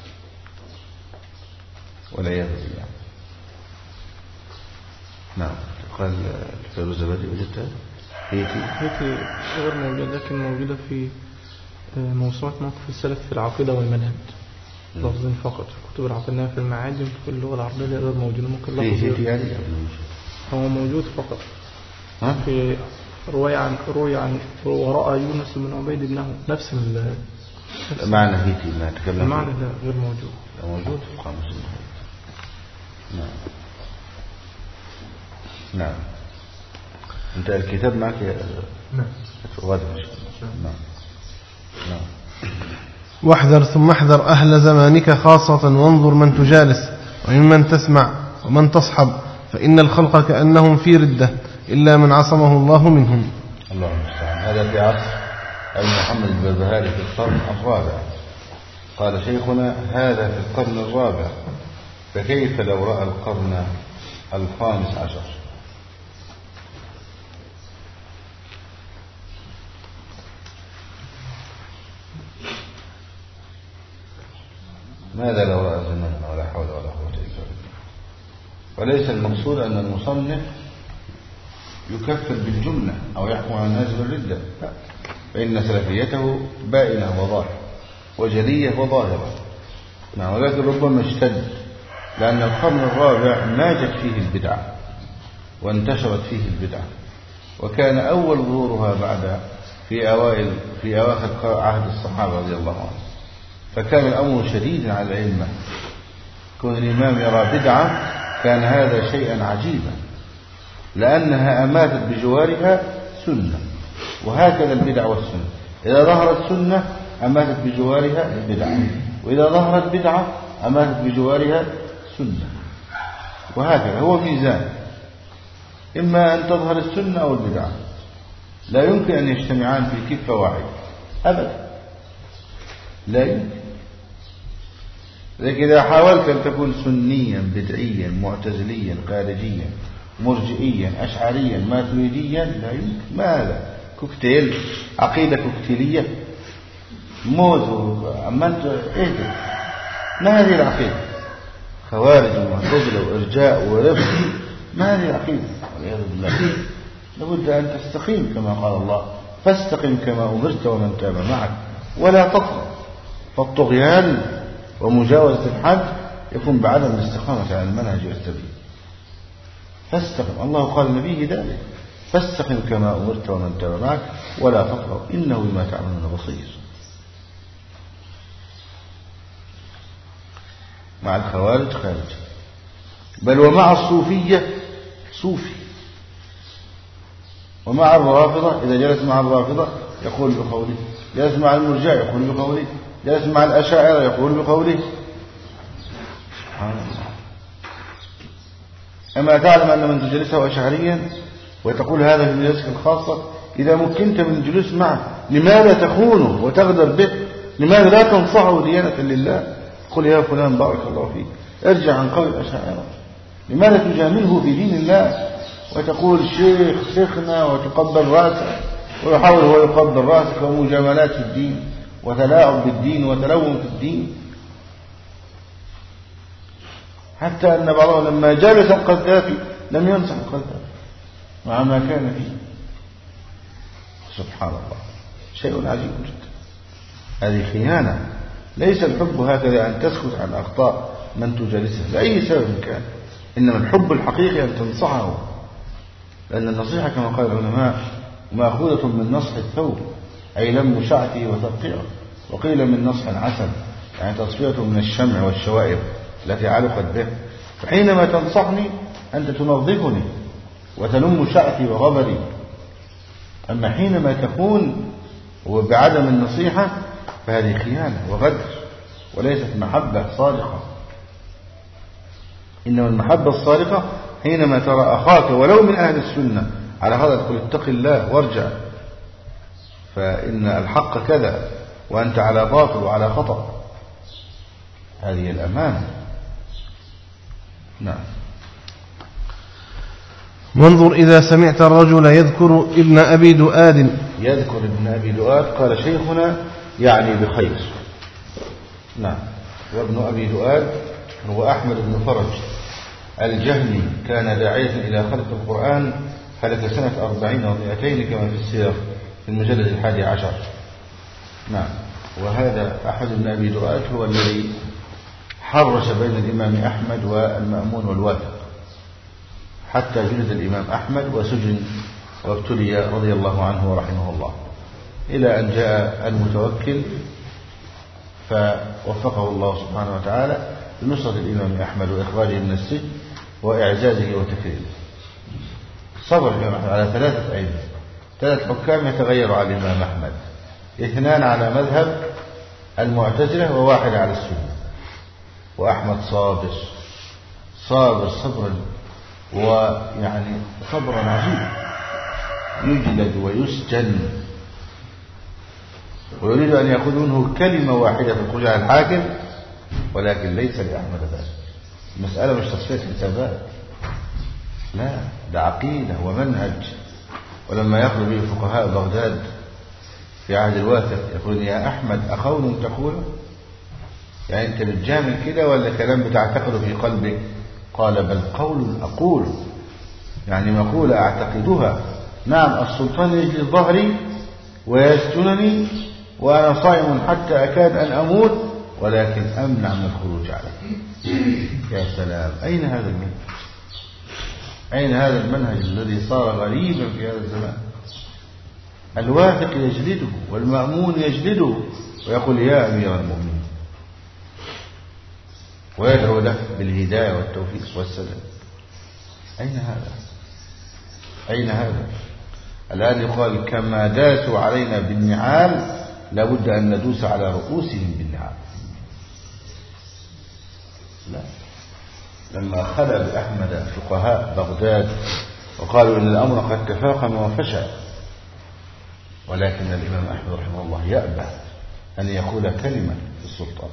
والعياذ بالله. نعم. قال الفيروزابادي وجدتها هيتي هيتي غير موجودة، لكن موجودة في موسوعة موقف السلف في العقيدة والمنهج لفظين فقط في كتب العقيدة في المعاجم في اللغة العربية غير موجودة. ممكن لفظ هيتي يعني هو موجود فقط ها؟ في رواية عن رواية عن ورأى يونس بن عبيد ابنه نفس معنى هيتي ما تكلم المعنى لا غير موجود. موجود في القاموس. نعم نعم. انت الكتاب معك يا نعم غادر نعم نعم. واحذر ثم احذر أهل زمانك خاصة وانظر من تجالس وممن تسمع ومن تصحب، فإن الخلق كأنهم في ردة إلا من عصمه الله منهم. الله المستعان. هذا في عصر محمد البربهاري في القرن الرابع. قال شيخنا هذا في القرن الرابع، فكيف لو رأى القرن الخامس عشر؟ ماذا لو رأى زماننا؟ ولا حول ولا قوة إلا بالله. وليس المقصود أن المصنف يكفر بالجملة أو يحكم على الناس بالردة، فإن سلفيته بائنة وظاهرة وجلية وظاهرة، نعم، ولكن ربما اشتد، لأن القرن الرابع ماجت فيه البدعة وانتشرت فيه البدعة، وكان أول ظهورها بعد في أوائل في أواخر عهد الصحابة رضي الله عنهم، فكان الأمر شديدا على الأئمة. كون الإمام يرى بدعة كان هذا شيئا عجيبا، لأنها أماتت بجوارها سنة، وهكذا البدع والسنة، إذا ظهرت سنة أماتت بجوارها البدعة، وإذا ظهرت بدعة أماتت بجوارها سنة، وهكذا هو ميزان، إما أن تظهر السنة أو البدعة، لا يمكن أن يجتمعان في كفة واحدة أبدا، لا يمكن. لكن إذا حاولت أن تكون سنيا بدعيا معتزليا خارجيا مرجئيا أشعريا ماتريديا لا يمكن. ماذا؟ كوكتيل، عقيدة كوكتيلية، موت أما أنت اهدى. ما هذه العقيدة؟ خوارج ومعتزلة وإرجاء ورفض، ما هذه العقيدة؟ والعياذ بالله. لابد أن تستقيم كما قال الله: فاستقم كما أمرت ومن تاب معك ولا تطغى. فالطغيان ومجاوزة الحد يكون بعدم الاستقامة على المنهج والسبيل. فاستقم، الله قال لنبيه ذلك: فاستقم كما أمرت ومن تاب معك ولا تطغى إنه بما تعملون بصير. مع الخوارج خارج، بل ومع الصوفية صوفي، ومع الرافضة إذا جلس مع الرافضة يقول بقوله، جلس مع المرجع يقول بقوله، جلس مع الأشاعرة يقول بقوله. سبحان الله. أما تعلم أن من تجلسه أشعريا وتقول هذا في مجلسك الخاصة، إذا مكنت من الجلوس معه لماذا تخونه وتغدر به؟ لماذا لا تنصحه ديانة لله؟ قل يا فلان بارك الله فيك ارجع عن قول الأشاعرة. لماذا تجامله في دين الله وتقول شيخ شيخنا وتقبل رأسه، ويحاول هو يقبل رأسك، ومجاملات في الدين وتلاعب بالدين وتلوم في الدين؟ حتى أن بعضهم لما جالس القذافي لم ينصح القذافي مع ما كان فيه. سبحان الله، شيء عجيب جدا. هذه خيانة. ليس الحب هكذا أن تسكت عن أخطاء من تجالسه لأي سبب كان، إنما الحب الحقيقي أن تنصحه، لأن النصيحة كما قال العلماء مأخوذة من نصح الثوب، أي لم شعته وتقطيعه، وقيل من نصح العسل، يعني تصفيته من الشمع والشوائب التي علقت به. فحينما تنصحني أنت تنظفني وتلم شعتي وغبري، أما حينما تكون وبعدم النصيحة فهذه خيانة وغدر، وليست محبة صادقة. إنما المحبة الصادقة حينما ترى أخاك ولو من أهل السنة على هذا تقول اتق الله وارجع، فإن الحق كذا وأنت على باطل وعلى خطأ. هذه الأمانة. نعم. وانظر إذا سمعت الرجل يذكر ابن أبي دؤاد يذكر ابن أبي دؤاد قال شيخنا يعني بخير. نعم. وابن أبي دؤاد هو أحمد بن فرج الجهني، كان داعية إلى خلق القرآن، هلك سنة أربعين ومئتين كما في السير في المجلد الحادي عشر. نعم. وهذا أحمد بن أبي دؤاد هو الذي حرش بين الإمام أحمد والمأمون والواثق، حتى جلد الإمام أحمد وسجن وابتلي رضي الله عنه ورحمه الله، إلى أن جاء المتوكل فوفقه الله سبحانه وتعالى لنصرة الإمام أحمد وإخراجه من السجن وإعزازه وتكريمه. صبر الإمام أحمد على ثلاثة أيام، ثلاث حكام يتغيروا على الإمام أحمد، اثنان على مذهب المعتزلة وواحد على السنة، وأحمد صابر صابر صبرا، ويعني صبرا عجيبا، يجلد ويسجن ويريد أن يأخذ منه كلمة واحدة في الخروج على الحاكم، ولكن ليس لأحمد ذلك. المسألة مش تصفية حسابات، لا، ده عقيدة ومنهج. ولما يقول به فقهاء بغداد في عهد الواثق يقولون يا أحمد أقول تقول، يعني أنت بتجامل كده ولا كلام بتعتقده في قلبك؟ قال بل قول أقول، يعني مقولة أعتقدها. نعم، السلطان يجلي ظهري ويسجنني وأنا صائم حتى أكاد أن أموت، ولكن أمنع من الخروج عليه. يا سلام، أين هذا المنهج؟ أين هذا المنهج الذي صار غريبا في هذا الزمان؟ الواثق يجلده والمأمون يجلده ويقول يا أمير المؤمنين، ويدعو له بالهداية والتوفيق والسلام. أين هذا؟ أين هذا؟ الآن يقال كما داسوا علينا بالنعال لابد أن ندوس على رؤوسهم بالنعال. لا، لما خلى بأحمد فقهاء بغداد وقالوا إن الأمر قد تفاقم وفشى، ولكن الإمام أحمد رحمه الله يأبى أن يقول كلمة في السلطان.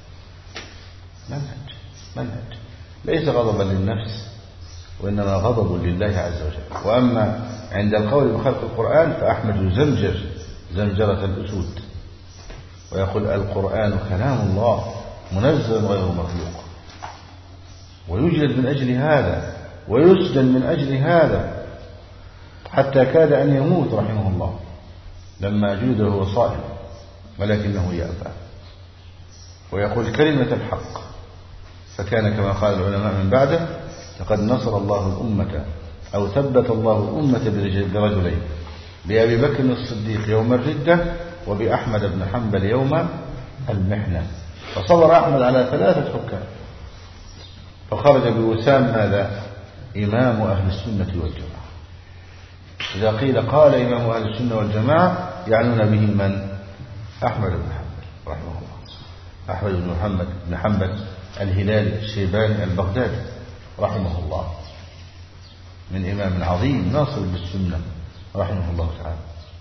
منهج منهج ليس غضبا للنفس، وإنما غضب لله عز وجل. وأما عند القول بخلق القرآن فأحمد يزمجر زمجرة الأسود ويقول القرآن كلام الله منزل غير مخلوق، ويجلد من أجل هذا ويسجن من أجل هذا، حتى كاد أن يموت رحمه الله لما جلد وهو صائم، ولكنه يأبى ويقول كلمة الحق. فكان كما قال العلماء من بعده لقد نصر الله الأمة أو ثبت الله الأمة برجلين، بأبي بكر الصديق يوم الردة وبأحمد بن حنبل يوم المحنة. فصبر أحمد على ثلاثة حكام فخرج بوسام ماذا؟ إمام أهل السنة والجماعة. إذا قيل قال إمام أهل السنة والجماعة يعنون به من؟ أحمد بن حنبل رحمه الله، أحمد بن محمد بن حنبل الهلالي الشيباني البغدادي رحمه الله، من إمام عظيم ناصر بالسنة رحمه الله تعالى.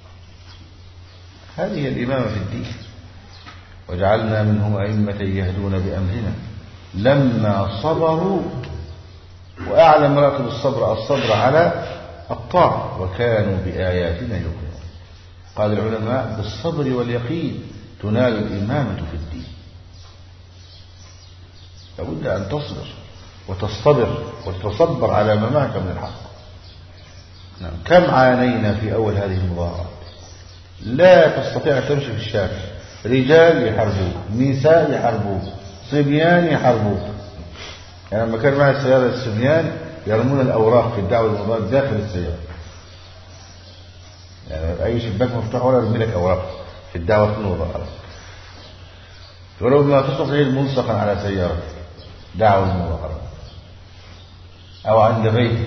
هذه الإمامة في الدين. وجعلنا منهم أئمة يهدون بأمرنا لما صبروا. وأعلى مراتب الصبر الصبر على الطاعة وكانوا بآياتنا يوقنون. قال العلماء بالصبر واليقين تنال الإمامة في الدين. لابد أن تصبر وتصطبر وتصبر على ما معك من الحق. نعم. كم عانينا في أول هذه المظاهرات، لا تستطيع أن تمشي في الشارع، رجال يحاربوك، نساء يحاربوك، صبيان يحاربوك. يعني لما كان معي السيارة الصبيان يرمون الأوراق في الدعوة المضاد داخل السيارة، يعني أي شباك مفتوح ولا يرمي لك أوراق في الدعوة المضاد، ولو ما تستطيع الملصقا على سيارة دعوة المضاد أو عند بيت.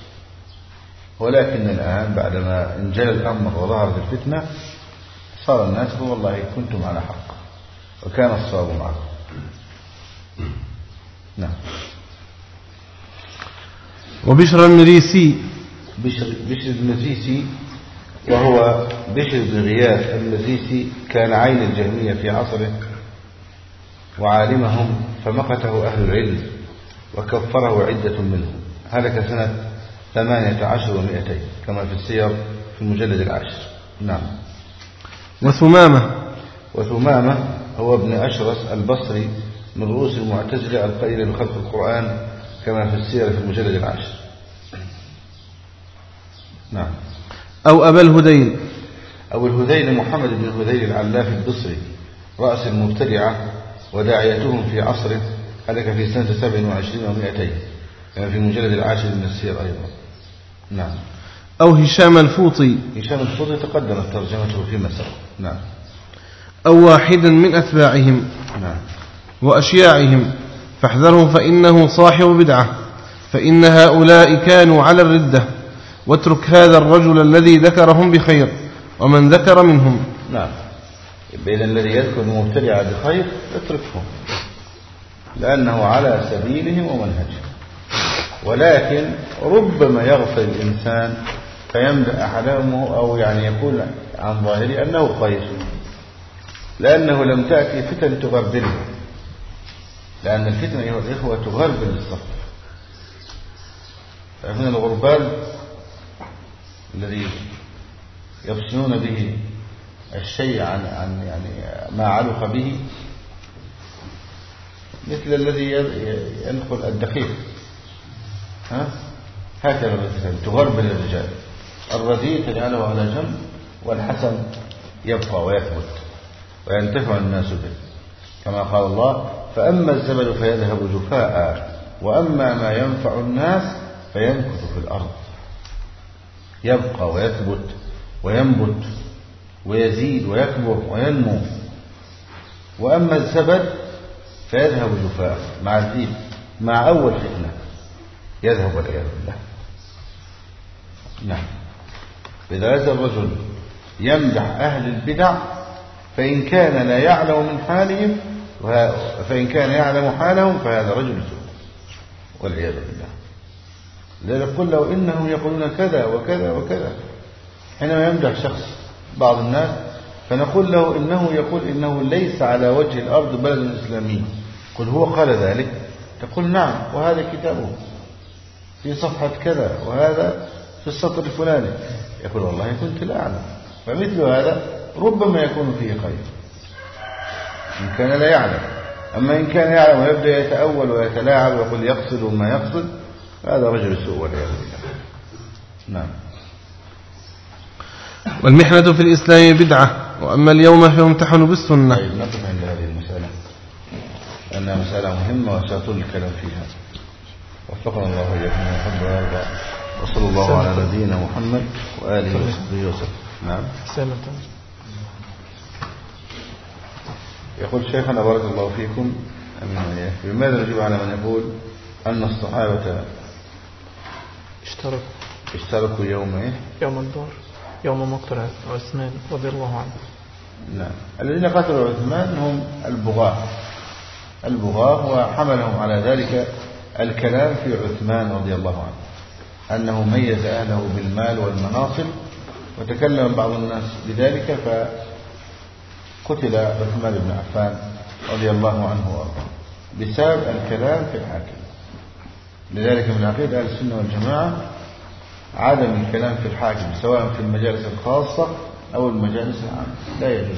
ولكن الآن بعدما انجلى الأمر وظهرت الفتنة صار الناس والله كنتم على حق وكان الصواب معكم. نعم. وبشر المريسي بشر, بشر المريسي وهو بشر بن غياث المريسي كان عين الجهمية في عصره وعالمهم، فمقته أهل العلم وكفره عدة منهم. هلك سنة ثمانية عشر ومئتين كما في السير في المجلد العاشر. نعم. وثمامة وثمامة هو ابن أشرس البصري من رؤوس المعتزلة القائل بخلق القرآن كما في السير في المجلد العاشر. نعم. أو أبا الهذيل أو الهذيل محمد بن الهذيل العلاف البصري رأس المبتدعة وداعيتهم في عصره، هلك في سنة سبع وعشرين ومئتين كما في المجلد العاشر من السير أيضا. نعم. أو هشام الفوطي هشام الفوطي تقدمت ترجمته فيما سبق. نعم. أو واحدا من أتباعهم. نعم. وأشياعهم، فاحذرهم فإنه صاحب بدعة، فإن هؤلاء كانوا على الردة، واترك هذا الرجل الذي ذكرهم بخير ومن ذكر منهم. نعم. بين الذي يذكر المبتدع بخير اتركهم لأنه على سبيلهم ومنهجهم. ولكن ربما يغفل الإنسان فيمدح أحلامه أو يعني يقول عن ظاهره أنه خير، لأنه لم تأتي فتن تغربله، لأن الفتنة أيها الإخوة تغربل الصف. فمن الغربال الذي يفصلون به الشيء عن عن يعني ما علق به، مثل الذي ينقل الدقيق، ها هكذا مثلا تغربل الرجال، الرديء تجعله على جنب والحسن يبقى ويثبت وينتفع الناس به. كما قال الله: فأما الزبد فيذهب جفاء وأما ما ينفع الناس فيمكث في الأرض. يبقى ويثبت وينبت ويزيد ويكبر وينمو. وأما الزبد فيذهب جفاء مع الزيد، مع أول فتنة يذهب والعياذ بالله. نعم. إذا هذا الرجل يمدح أهل البدع فإن كان لا يعلم من حالهم فإن كان يعلم حالهم فهذا رجل سوء والعياذ بالله. لذلك قل له إنهم يقولون كذا وكذا وكذا. حينما يمدح شخص بعض الناس فنقول له إنه يقول إنه ليس على وجه الأرض بلد إسلامي. قل هو قال ذلك؟ تقول نعم، وهذا كتابه في صفحة كذا وهذا في السطر الفلاني. يقول والله كنت لا أعلم. فمثل هذا ربما يكون فيه خير إن كان لا يعلم. أما إن كان يعلم ويبدأ يتأول ويتلاعب ويقول يقصد وما يقصد هذا رجل سوء والعياذ بالله. نعم. والمحنة في الإسلام بدعة، وأما اليوم فيمتحن بالسنة. طيب نقف عند هذه المسألة لأنها مسألة مهمة وسيطول الكلام فيها. وفقنا الله وإياكم ويحب ويرضى. وصلى الله على نبينا محمد وآله وصحبه وسلم. نعم. يقول شيخنا بارك الله فيكم أمين وإياك، بماذا نجيب على من يقول أن الصحابة اشتركوا اشتركوا يوم إيه؟ يوم الدار، يوم مقتل عثمان رضي الله عنه. نعم. الذين قتلوا عثمان هم البغاة البغاة وحملهم على ذلك الكلام في عثمان رضي الله عنه أنه ميز أهله بالمال والمناصب، وتكلم بعض الناس بذلك فقتل عثمان بن عفان رضي الله عنه وارضاه بسبب الكلام في الحاكم. لذلك من عقيدة أهل السنة والجماعة عدم الكلام في الحاكم سواء في المجالس الخاصة أو المجالس العامة، لا يجوز.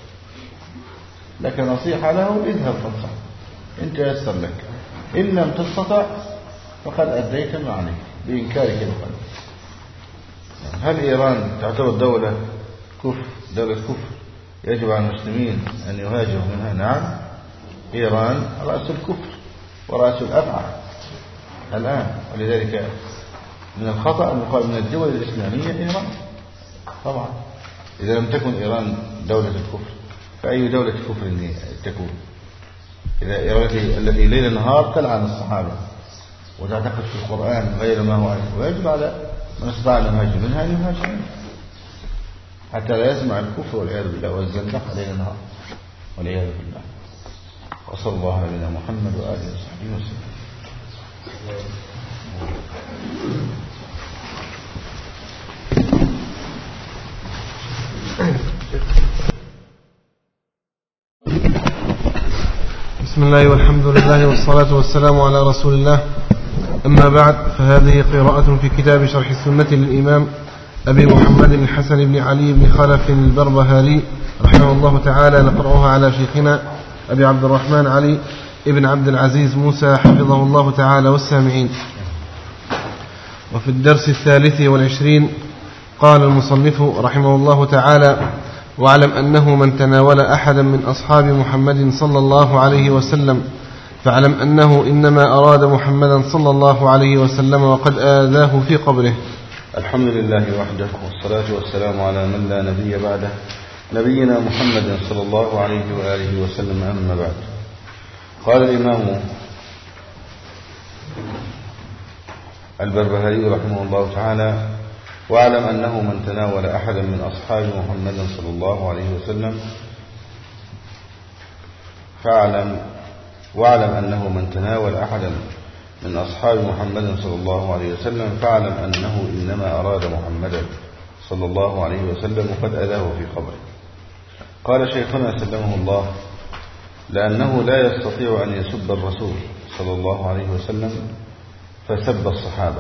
لك نصيحة له: اذهب فانصح، انت يسر لك، إن لم تستطع فقد أديت ما عليك بإنكارك القلب. هل إيران تعتبر دولة كفر دولة كفر يجب على المسلمين أن يهاجروا منها؟ نعم، إيران رأس الكفر ورأس الأفعى الآن. ولذلك من الخطأ أن يقال من الدول الإسلامية إيران. طبعا إذا لم تكن إيران دولة الكفر فأي دولة كفر تكون؟ إذا إيران التي ليل نهار تلعن الصحابة وتعتقد في القرآن غير ما هو عليه، ويجب على من استطاع أن يهاجر منها أن يهاجر منها حتى لا يسمع الكفر والعياذ بالله والزندقة ليل نهار والعياذ بالله. وصلى الله على نبينا محمد وآله وصحبه وسلم. بسم الله والحمد لله والصلاة والسلام على رسول الله. أما بعد، فهذه قراءة في كتاب شرح السنة للإمام أبي محمد الحسن بن علي بن خلف البربهاري رحمه الله تعالى، نقرأها على شيخنا أبي عبد الرحمن علي ابن عبد العزيز موسى حفظه الله تعالى والسامعين. وفي الدرس الثالث والعشرين قال المصنف رحمه الله تعالى: واعلم أنه من تناول أحدا من أصحاب محمد صلى الله عليه وسلم فاعلم أنه إنما أراد محمدا صلى الله عليه وسلم وقد آذاه في قبره. الحمد لله وحده، والصلاة والسلام على من لا نبي بعده، نبينا محمد صلى الله عليه وآله وسلم. أما بعد، قال الإمام البربهاري رحمه الله تعالى: واعلم أنه من تناول أحدا من أصحاب محمد صلى الله عليه وسلم فاعلم واعلم أنه من تناول أحدا من أصحاب محمد صلى الله عليه وسلم فاعلم أنه إنما أراد محمدا صلى الله عليه وسلم وقد أذاه في قبره. قال شيخنا سلمه الله: لأنه لا يستطيع أن يسب الرسول صلى الله عليه وسلم فسب الصحابة،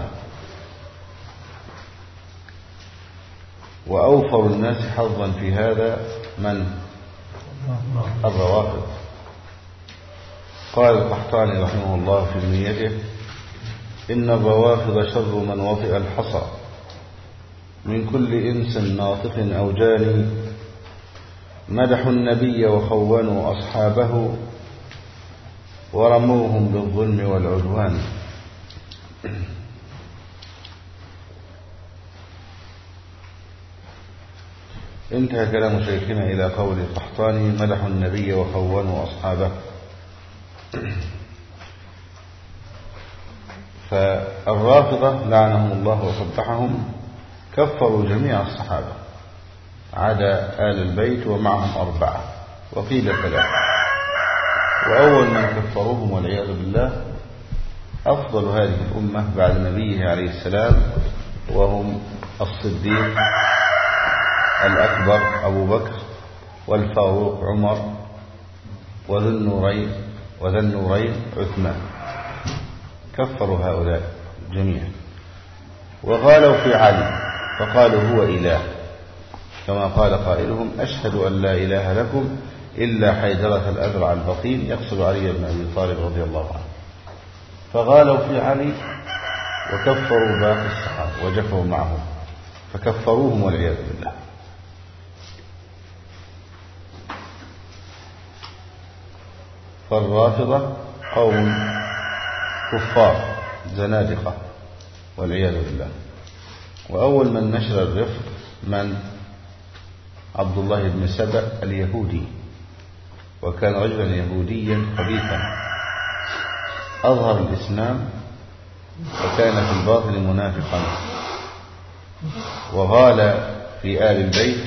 وأوفر الناس حظا في هذا من الروافض. قال القحطاني رحمه الله في نيته: إن الروافض شر من وطئ الحصى من كل إنس ناطق أو جاني، مدحوا النبي وخونوا أصحابه ورموهم بالظلم والعدوان. انتهى كلام شيخنا إلى قول القحطاني: مدحوا النبي وخونوا أصحابه. فالرافضة لعنهم الله وقبحهم كفروا جميع الصحابة عدا آل البيت ومعهم أربعة وقيل ثلاثة، وأول من كفروهم والعياذ بالله أفضل هذه الأمة بعد نبيه عليه السلام، وهم الصديق الأكبر أبو بكر والفاروق عمر وذو النورين وذا النورين عثمان، كفروا هؤلاء جميعا. وغالوا في علي فقالوا هو إله، كما قال قائلهم: أشهد أن لا إله لكم إلا حيدرة الأذرع البطين، يقصد علي بن أبي طالب رضي الله عنه. فغالوا في علي وكفروا باقي الصحابة وجفوا معهم فكفروهم والعياذ بالله. فالرافضة قوم كفار زنادقة والعياذ بالله. وأول من نشر الرفق من عبد الله بن سبأ اليهودي، وكان رجلا يهوديا خبيثا أظهر الإسلام وكان في الباطن منافقا، وغال في آل البيت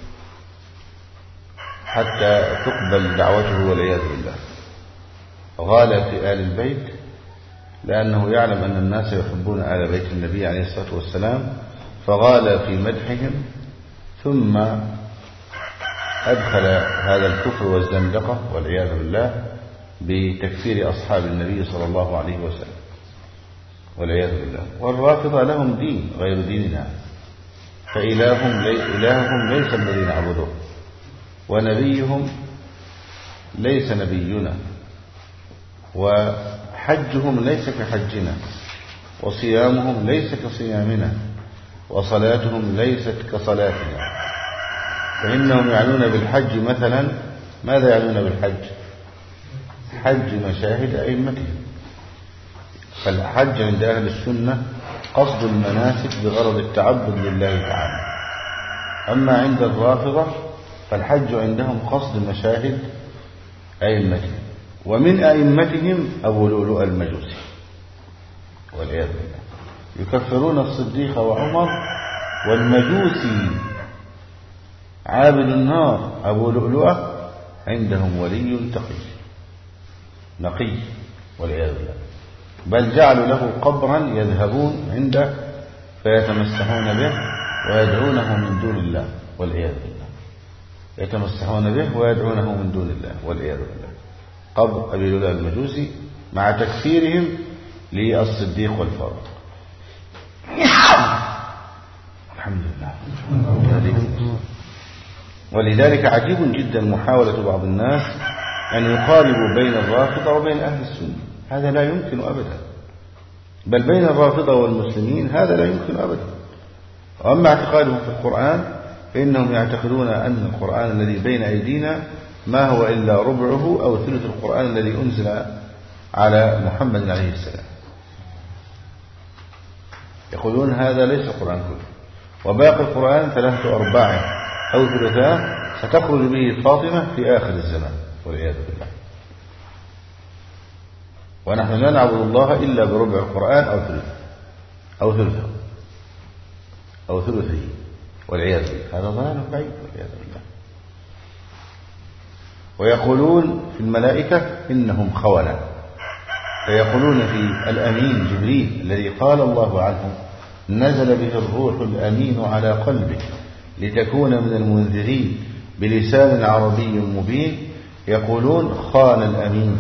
حتى تقبل دعوته والعياذ بالله. غال في آل البيت لأنه يعلم أن الناس يحبون آل بيت النبي عليه الصلاة والسلام، فغال في مدحهم، ثم أدخل هذا الكفر والزندقة والعياذ بالله بتكفير أصحاب النبي صلى الله عليه وسلم والعياذ بالله. والرافضة لهم دين غير ديننا، فإلههم لي إلههم ليس الذي نعبده، ونبيهم ليس نبينا، وحجهم ليس كحجنا، وصيامهم ليس كصيامنا، وصلاتهم ليست كصلاتنا. فإنهم يعنون بالحج مثلا، ماذا يعنون بالحج؟ حج مشاهد أئمتهم. فالحج عند أهل السنة قصد المناسك بغرض التعبد لله تعالى. أما عند الرافضة فالحج عندهم قصد مشاهد أئمتهم، ومن أئمتهم أبو لؤلؤ المجوسي والعياذ بالله. يكفرون الصديق وعمر، والمجوسي عابد النار أبو لؤلؤة عندهم ولي تقي نقي والعياذ بالله، بل جعلوا له قبرا يذهبون عنده فيتمسحون به ويدعونه من دون الله والعياذ بالله، يتمسحون به ويدعونه من دون الله والعياذ بالله. قبر أبي لؤلؤ المجوسي مع تكفيرهم للصديق والفاروق. الحمد لله. ولذلك عجيب جدا محاولة بعض الناس أن يقاربوا بين الرافضة وبين أهل السنة، هذا لا يمكن أبدا، بل بين الرافضة والمسلمين هذا لا يمكن أبدا. وأما اعتقادهم في القرآن فإنهم يعتقدون أن القرآن الذي بين أيدينا ما هو إلا ربعه أو ثلث القرآن الذي أنزل على محمد عليه السلام. يقولون هذا ليس القرآن كله، وباقي القرآن ثلاثة أرباعه أو ثلثاه ستخرج به فاطمة في آخر الزمان والعياذ بالله. ونحن لا نعبد الله إلا بربع القرآن أو ثلثه أو ثلثه أو ثلثه والعياذ بالله. هذا ضلال بعيد والعياذ بالله. ويقولون في الملائكة إنهم خونة، فيقولون في الأمين جبريل الذي قال الله عنه نزل به الروح الأمين على قلبك لتكون من المنذرين بلسان عربي مبين، يقولون خان الأمين.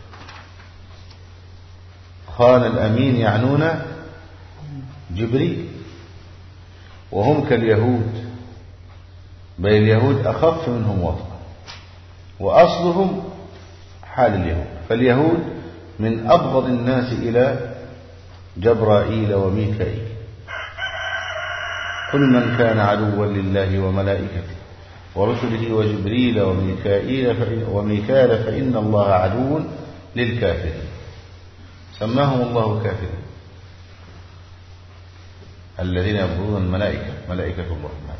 خان الأمين يعنون جبريل، وهم كاليهود، بل اليهود أخف منهم وطأ، وأصلهم حال اليهود. فاليهود من أبغض الناس إلى جبرائيل وميكائيل. كل من كان عدوا لله وملائكته ورسله وجبريل وميكائيل فإن, وميكال فإن الله عدو للكافرين، سماهم الله كافرين، الذين يعبدون الملائكة ملائكة الرحمن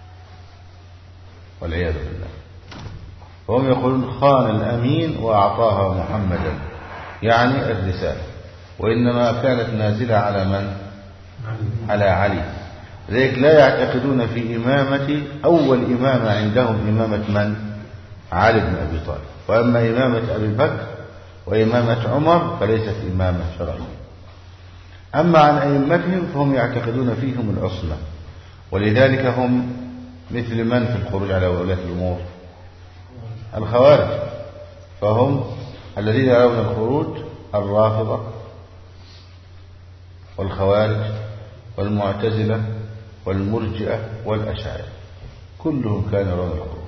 والعياذ بالله. وهم يقولون خان الأمين وأعطاها محمدا، يعني الرسالة، وإنما كانت نازلة على من؟ على علي. لذلك لا يعتقدون في إمامة أول إمامة عندهم إمامة من؟ علي بن أبي طالب. وأما إمامة أبي بكر وإمامة عمر فليست إمامة شرعية. أما عن أئمتهم فهم يعتقدون فيهم العصمة، ولذلك هم مثل من في الخروج على ولاة الأمور؟ الخوارج. فهم الذين يرون الخروج الرافضة والخوارج والمعتزلة والمرجئة والأشاعرة، كلهم كانوا يرون الخروج.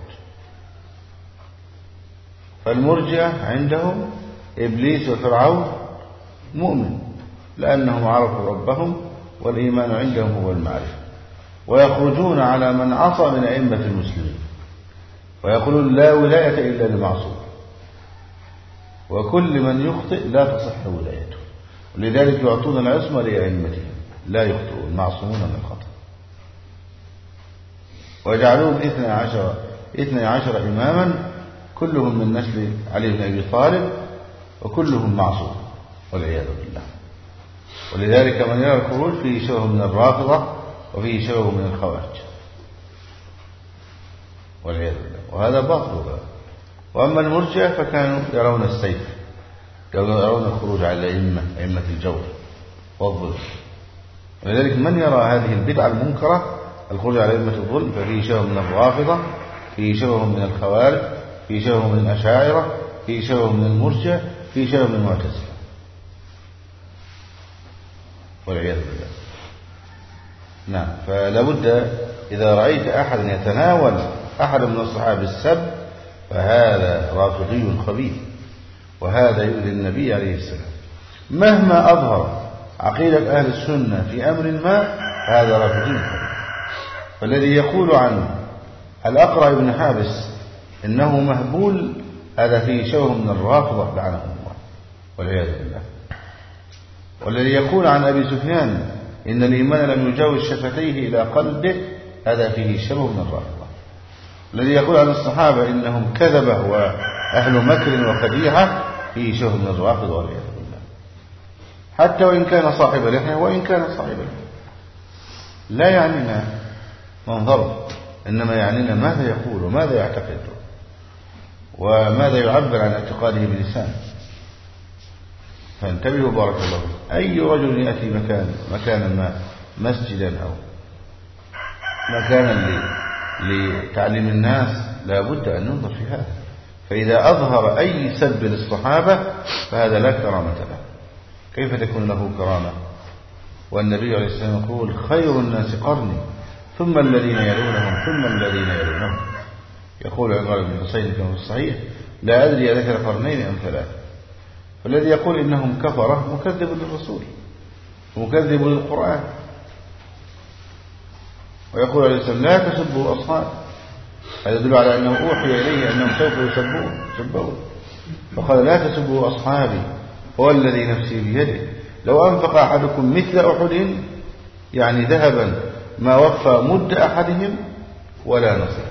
فالمرجئة عندهم إبليس وفرعون مؤمن لأنهم عرفوا ربهم، والإيمان عندهم هو المعرفة، ويخرجون على من عصى من أئمة المسلمين ويقولون لا ولاية إلا لمعصوم، وكل من يخطئ لا تصح ولايته، ولذلك يعطون العصمة لأئمتهم لا يخطئون معصومون من الخطأ، ويجعلون اثني عشر اثني عشر إماما كلهم من نسل علي بن أبي طالب وكلهم معصوم والعياذ بالله. ولذلك من يرى الخروج فيه شبه من الرافضة وفيه شبه من الخوارج والعياذ بالله، وهذا باطل. وأما المرجئة فكانوا يرون السيف، يرون الخروج على الأئمة أئمة الجور والظلم. ولذلك من يرى هذه البدعة المنكرة الخروج على أئمة الظلم ففيه شبه من الرافضة، فيه شبه من الخوارج، فيه شبه من الأشاعرة، فيه شبه من المرجئة، فيه شبه من المعتزلة والعياذ بالله. نعم. فلا بد إذا رأيت أحد يتناول أحد من الصحابة السب فهذا رافضي خبيث، وهذا يؤذي النبي عليه السلام. مهما أظهر عقيدة أهل السنة في أمر ما فهذا رافضي خبيث. فالذي يقول عن الأقرع بن حابس إنه مهبول هذا فيه شبه من الرافضة لعنه الله والعياذ بالله. والذي يقول عن أبي سفيان إن الإيمان لم يجاوز شفتيه إلى قلبه هذا فيه شبه من الرافضة. الذي يقول عن الصحابة إنهم كذبة وأهل مكر وخديعة فيه شبه من الرافضة والعياذ بالله، حتى وإن كان صاحب لحية وإن كان صاحب لحية. لا يعنينا منظره، إنما يعنينا ماذا يقول وماذا يعتقد وماذا يعبر عن اعتقاده بلسانه. فانتبهوا بارك الله. أي رجل يأتي مكان مكانا ما مسجدا أو مكانا لتعليم الناس لا بد أن ننظر في هذا. فإذا أظهر أي سب للصحابة فهذا لا كرامة له. كيف تكون له كرامة والنبي عليه الصلاة والسلام يقول خير الناس قرني ثم الذين يلونهم ثم الذين يلونهم. يقول عمران بن حسين كما في الصحيح لا أدري أذكر قرنين أم ثلاثة. فالذي يقول إنهم كفرة مكذب للرسول ومكذب للقرآن. ويقول عليه السلام لا تسبوا أصحاب، هذا يدل على أنه أوحي إليه أنهم سوف يسبون سبون. فقال لا تسبوا أصحابي هو الذي نفسي بيده لو أنفق أحدكم مثل أحد يعني ذهبا ما وفى مد أحدهم ولا نصير.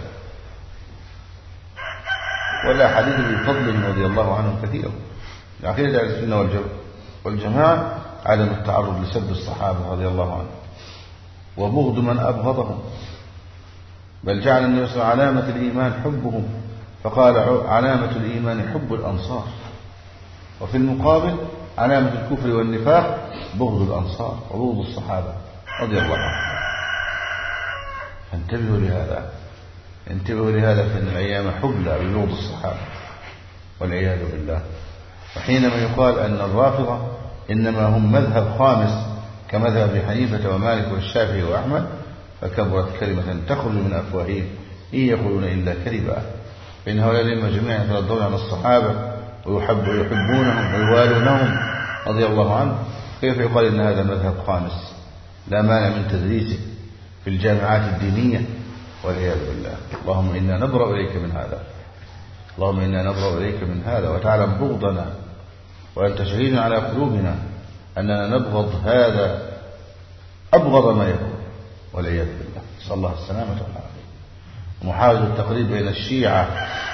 ولا حديث بفضل رضي الله عنه كثير. العقيدة أهل السنة والجماعة عدم التعرض لسب الصحابة رضي الله عنهم وبغض من أبغضهم، بل جعل النبي صلى الله عليه وسلم علامة الإيمان حبهم، فقال علامة الإيمان حب الأنصار، وفي المقابل علامة الكفر والنفاق بغض الأنصار وبغض الصحابة رضي الله عنهم. فانتبهوا لهذا، انتبهوا لهذا فإن الأيام حبلى ببغض الصحابة والعياذ بالله. وحينما يقال أن الرافضة إنما هم مذهب خامس كمذهب أبي حنيفة ومالك والشافعي وأحمد فكبرت كلمة تخرج من أفواههم إن يقولون إلا كذبا. فإن هؤلاء الأئمة جميعا يترضون عن الصحابة ويحب ويحبونهم ويوالونهم رضي الله عنهم، كيف يقال إن هذا مذهب خامس لا مانع من تدريسه في الجامعات الدينية والعياذ بالله. اللهم إنا نبرأ إليك من هذا، اللهم إنا نبرأ إليك من هذا، وتعلم بغضنا وأنت شهيد على قلوبنا أننا نبغض هذا أبغض ما يكون والعياذ بالله، نسأل الله السلامة والعافية. محاولة التقريب بين الشيعة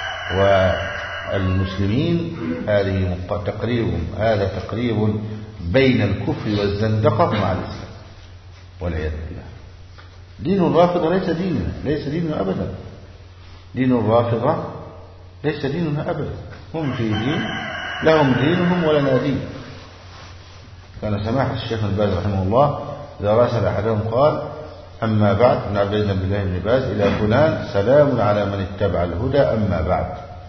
والمسلمين هذه تقريب هذا تقريب بين الكفر والزندقة مع الإسلام والعياذ بالله. دين الرافضة ليس ديننا، ليس ديننا أبدا. دين الرافضة ليس ديننا أبدا. هم في دين، لهم دينهم ولنا دين. كان سماحة الشيخ الباز رحمه الله إذا راسل أحدهم قال: أما بعد، من عبد الله بن باز إلى فلان سلام على من اتبع الهدى أما بعد.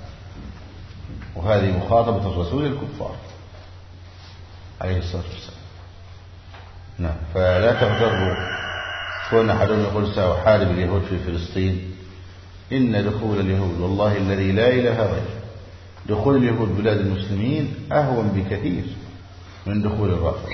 وهذه مخاطبة الرسول الكفار عليه الصلاة والسلام. نعم. فلا تغتروا كون أحدهم يقول سأحارب اليهود في فلسطين. إن دخول اليهود والله الذي لا إله غيره، دخول اليهود بلاد المسلمين أهون بكثير من دخول الرافضة.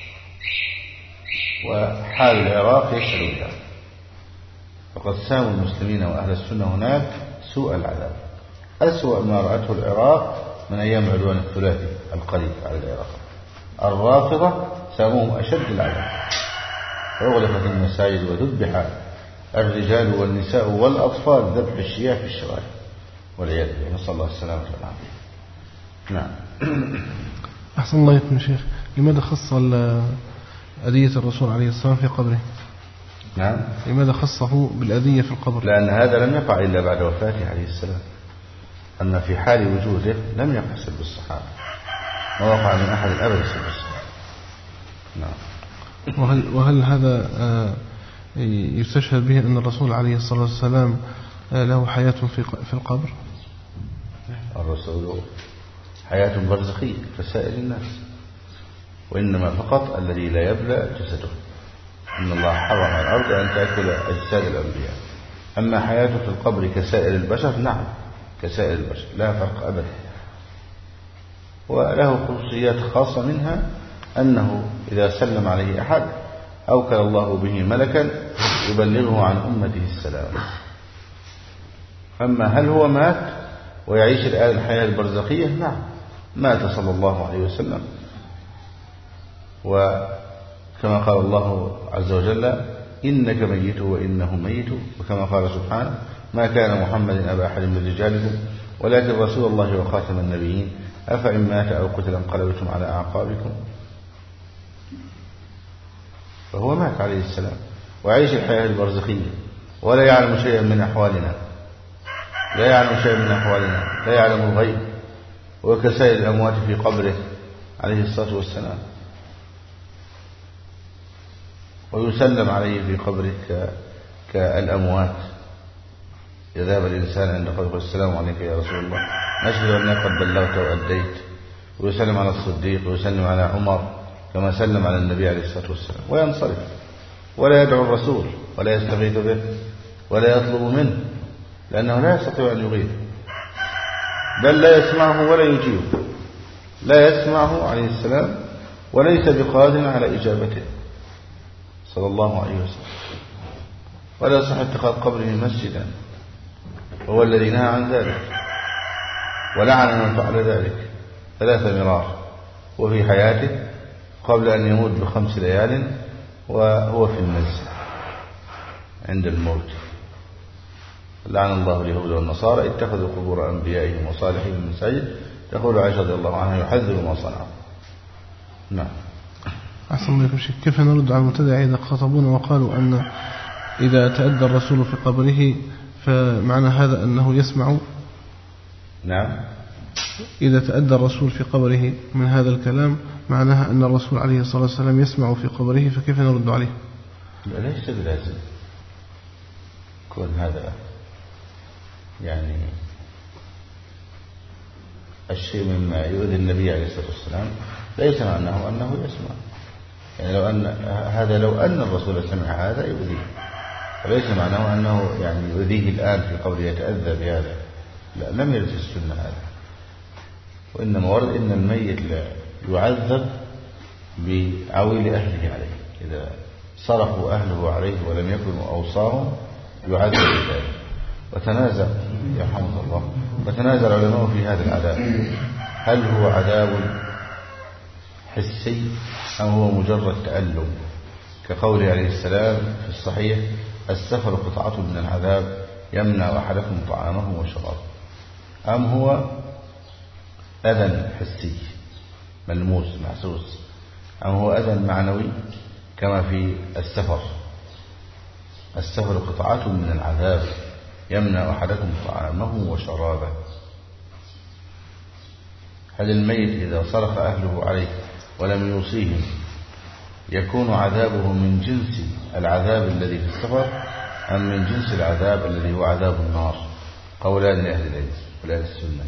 وحال العراق يشهد بها، فقد ساموا المسلمين وأهل السنة هناك سوء العذاب، أسوأ ما رأته العراق من أيام عدوان الثلاثي القريب على العراق. الرافضة ساموهم أشد العذاب، وأغلقت المساجد وذبح الرجال والنساء والأطفال ذبح الشياه في الشوارع والعياذ بالله، نسأل الله السلامة والعافية. نعم. أحسن الله يكون شيخ، لماذا خص أذية الرسول عليه الصلاة والسلام في قبره؟ نعم. لماذا خصه بالأذية في القبر؟ لأن هذا لم يقع إلا بعد وفاته عليه السلام. أما في حال وجوده لم يقع سب الصحابة، ما وقع من أحد أبدا سب الصحابة. نعم. وهل, وهل هذا يستشهد به أن الرسول عليه الصلاة والسلام له حياة في القبر؟ الرسول حياة برزخية كسائر الناس، وإنما فقط الذي لا يبلى جسده. إن الله حرم على الأرض أن تأكل أجساد الأنبياء. أما حياته في القبر كسائر البشر، نعم كسائر البشر لا فرق أبدا. وله خصوصيات خاصة، منها أنه إذا سلم عليه أحد أوكل الله به ملكا يبلغه عن أمته السلام. أما هل هو مات ويعيش الآن الحياة البرزخية؟ نعم، مات صلى الله عليه وسلم، وكما قال الله عز وجل: إنك ميت وإنهم ميت. وكما قال سبحانه: ما كان محمد أبا أحد من رجالكم ولكن رسول الله وخاتم النبيين أفإن مات أو قتل انقلبتم على أعقابكم. فهو مات عليه السلام وعيش الحياة البرزخية ولا يعلم شيئا من أحوالنا، لا يعلم شيئا من أحوالنا، لا يعلم الغيب، وكسائر الأموات في قبره عليه الصلاة والسلام. ويسلم عليه في قبره كالأموات. يذهب الإنسان عند قبره: السلام عليك يا رسول الله، نشهد أنك قد بلغت وأديت. ويسلم على الصديق، ويسلم على عمر كما سلم على النبي عليه الصلاة والسلام، وينصرف ولا يدعو الرسول ولا يستغيث به ولا يطلب منه، لأنه لا يستطيع أن يغيث، بل لا يسمعه ولا يجيبه، لا يسمعه عليه السلام وليس بقادر على إجابته صلى الله عليه وسلم. ولا يصح اتخاذ قبره مسجدا، وهو الذي نهى عن ذلك ولعن من فعل ذلك ثلاث مرار، وفي حياته قبل أن يموت بخمس ليال وهو في النزع عند الموت. لعن الله اليهود والنصارى اتخذوا قبور أنبيائهم وصالحين مساجد. تقول عائشة رضي الله عنها: يحذر ما صنعوا. نعم. أحسن الله يكون شيء. كيف نرد على المبتدع إذا خاطبونا وقالوا أن إذا تأدى الرسول في قبره فمعنى هذا أنه يسمع؟ نعم. إذا تأدى الرسول في قبره من هذا الكلام معناها أن الرسول عليه الصلاة والسلام يسمع في قبره، فكيف نرد عليه؟ لا، ليس بلازم كون هذا يعني الشيء مما يؤذي النبي عليه الصلاة والسلام ليس معناه أنه يسمع. يعني لو أن هذا لو أن الرسول سمع هذا يؤذيه، وليس معناه أنه يعني يؤذيه الآن في قوله يتأذى بهذا. لا، لم يرد في السنة هذا. وإنما ورد إن الميت لا يعذب بعويل أهله عليه، إذا صرفوا أهله عليه ولم يكن أوصاهم يعذب بذلك. وتنازع يرحمه الله وتنازع العلماء في هذا العذاب: هل هو عذاب حسي أم هو مجرد تألم كقوله عليه السلام في الصحيح السفر قطعة من العذاب يمنع أحدكم طعامه وشرابه، أم هو أذى حسي ملموس محسوس، أم هو أذى معنوي كما في السفر السفر قطعة من العذاب يمنع أحدكم طعامه وشرابه. هل الميت إذا صرخ أهله عليه ولم يوصيهم يكون عذابه من جنس العذاب الذي في السفر أم من جنس العذاب الذي هو عذاب النار؟ قولان لأهل العلم ولأهل السنة.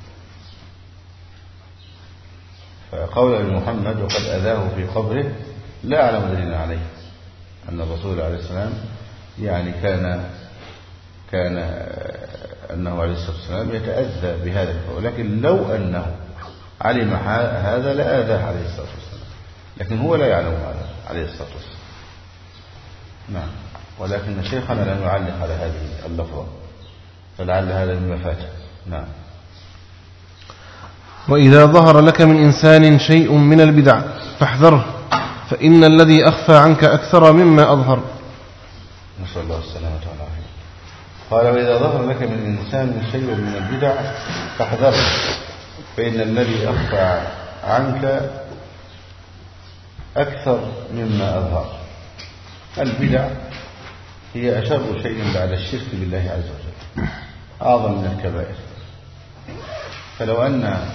فقول ابن محمد وقد أذاه في قبره لا أعلم دليلا عليه أن الرسول عليه السلام يعني كان كان أنه عليه الصلاة والسلام يتأذى بهذا القول، لكن لو أنه علم هذا لآذاه عليه الصلاة والسلام، لكن هو لا يعلم هذا عليه الصلاة والسلام. نعم، ولكن شيخنا لم يعلق على هذه اللفظة فلعل هذا مما فاته. نعم. وإذا ظهر لك من إنسان شيء من البدع فاحذره فإن الذي أخفى عنك أكثر مما أظهر. نسأل الله السلامة والعافية. قال وإذا ظهر لك من إنسان شيء من البدع فاحذره فإن الذي أخفى عنك أكثر مما أظهر. البدع هي أشر شيء بعد الشرك بالله عز وجل، أعظم من الكبائر. فلو أن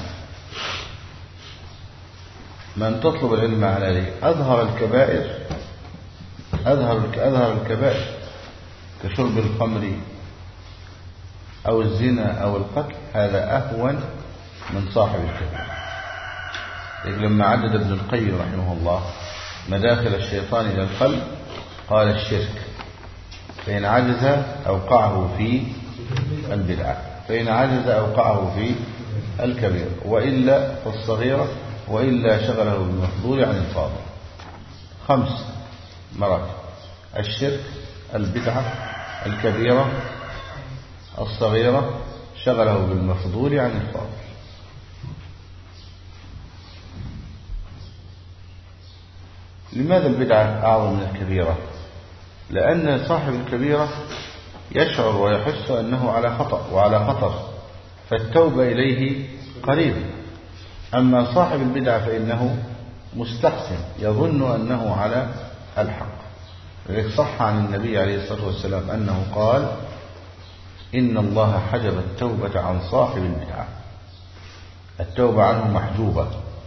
من تطلب العلم عليه أظهر الكبائر أظهر أظهر الكبائر كشرب الخمر أو الزنا أو القتل، هذا أهون من صاحب الكبائر. لما عدد ابن القيم رحمه الله مداخل الشيطان إلى القلب قال الشرك، فإن عجز أوقعه في البدعة، فإن عجز أوقعه في الكبير، وإلا فالصغيرة، وإلا شغله بالمفضول عن الفاضل. خمس مراتب: الشرك، البدعة، الكبيرة، الصغيرة، شغله بالمفضول عن الفاضل. لماذا البدعة أعظم من الكبيرة؟ لأن صاحب الكبيرة يشعر ويحس أنه على خطأ وعلى خطر، فالتوبة إليه قريب. أما صاحب البدعة فإنه مستحسن يظن أنه على الحق. لذلك صح عن النبي عليه الصلاة والسلام أنه قال إن الله حجب التوبة عن صاحب البدعة، التوبة عنه محجوبة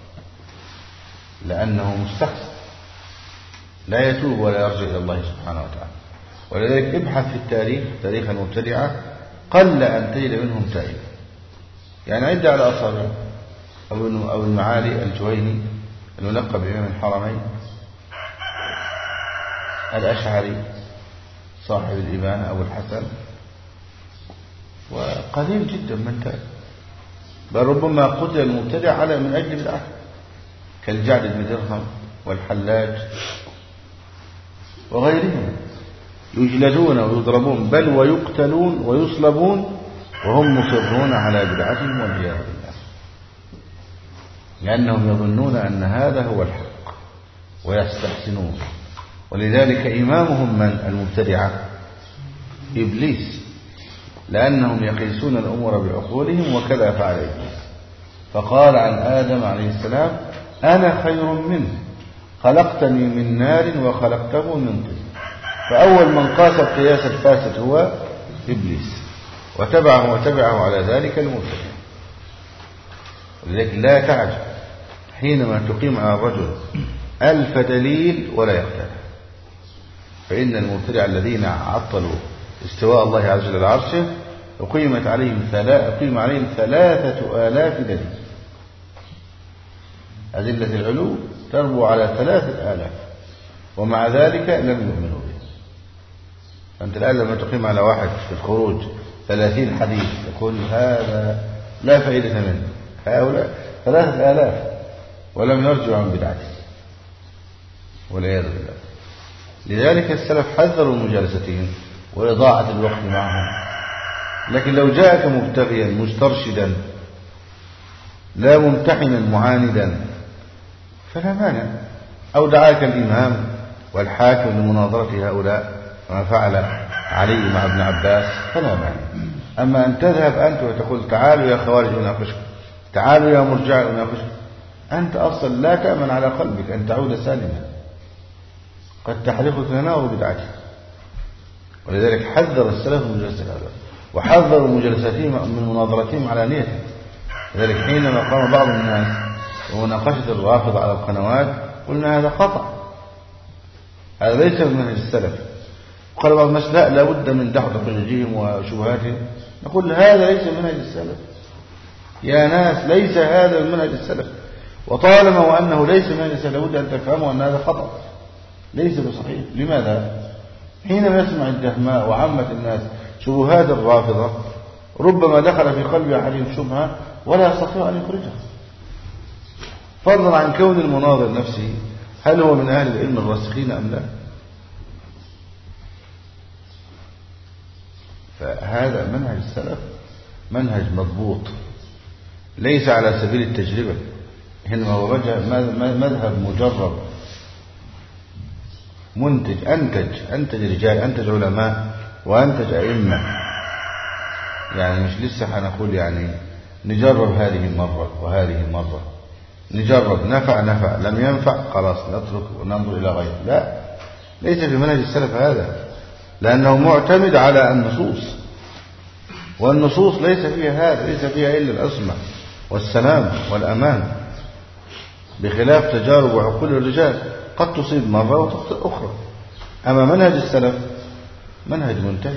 لأنه مستحسن لا يتوب ولا يرجع إلى الله سبحانه وتعالى. ولذلك ابحث في التاريخ، تاريخ المبتدعة قل أن تجد منهم تائب. يعني عد على أصابع أو المعالي الجويني الملقب بإمام الحرمين، الأشعري صاحب الإبانة أو الحسن، وقليل جدا من تائب. بل ربما قتل المبتدع على من أجل بدعته كالجعد بن درهم والحلاج وغيرهم، يجلدون ويضربون بل ويقتلون ويصلبون وهم مصرون على بدعتهم والعياذ بالله، لأنهم يظنون أن هذا هو الحق ويستحسنون. ولذلك إمامهم من المبتدعة إبليس، لأنهم يقيسون الأمور بعقولهم وكذا فعل إبليس. فقال عن آدم عليه السلام أنا خير منه خلقتني من نار وخلقته من طين. فأول من قاس القياس الفاسد هو إبليس، وتبعه وتبعه على ذلك المبتدع. ولذلك لا تعجب حينما تقيم على الرجل ألف دليل ولا يقتنع، فإن المبتدع الذين عطلوا استواء الله عز وجل على عرشه أقيمت عليهم أقيم عليهم ثلاثة آلاف دليل. أدلة العلو تربو على ثلاثة آلاف، ومع ذلك لم يؤمنوا به. فأنت الآن لما تقيم على واحد في الخروج ثلاثين حديث يقول هذا لا فائدة منه، هؤلاء ثلاثة آلاف ولم يرجعوا عن بدعته والعياذ بالله. لذلك السلف حذروا مجالستهم وإضاعة الوقت معهم. لكن لو جاءك مبتغيا مسترشدا لا ممتحنا معاندا فلا مانع. أو دعاك الإمام والحاكم لمناظرة هؤلاء كما فعل علي مع ابن عباس فلا مانع. أما أن تذهب أنت وتقول تعالوا يا خوارج أناقشكم، تعالوا يا مرجع أناقشكم، أنت أصلا لا تأمن على قلبك أن تعود سالما، قد تحرقك نار بدعتك. ولذلك حذر السلف من مجالسة هؤلاء، وحذروا مجالستهم من مناظرتهم على نيته. لذلك حينما قام بعض الناس ومناقشة الرافضة على القنوات قلنا هذا خطأ، هذا ليس من منهج السلف. وقال بعض الناس لا لابد من دحض حججهم وشبهاتهم، نقول هذا ليس من منهج السلف يا ناس، ليس هذا من منهج السلف. وطالما وأنه ليس من منهج السلف لابد أن تفهموا أن هذا خطأ ليس بصحيح. لماذا؟ حينما يسمع الدهماء وعامة الناس شبهات الرافضة ربما دخل في قلب أحدهم شبهة ولا يستطيع أن يخرجها، فضلا عن كون المناظر نفسه هل هو من أهل العلم الراسخين أم لا. فهذا منهج السلف منهج مضبوط ليس على سبيل التجربة، إنما هو مذهب مجرب منتج، أنتج أنتج رجال، أنتج علماء، وأنتج أئمة. يعني مش لسه هنقول يعني نجرب هذه مرة وهذه مرة، نجرب نفع نفع لم ينفع خلاص نترك وننظر إلى غيره. لا، ليس في منهج السلف هذا، لأنه معتمد على النصوص، والنصوص ليس فيها هذا، ليس فيها إلا العصمة والسلام والأمان، بخلاف تجارب وعقول الرجال قد تصيب مرة وتخطئ أخرى. أما منهج السلف منهج منتهي.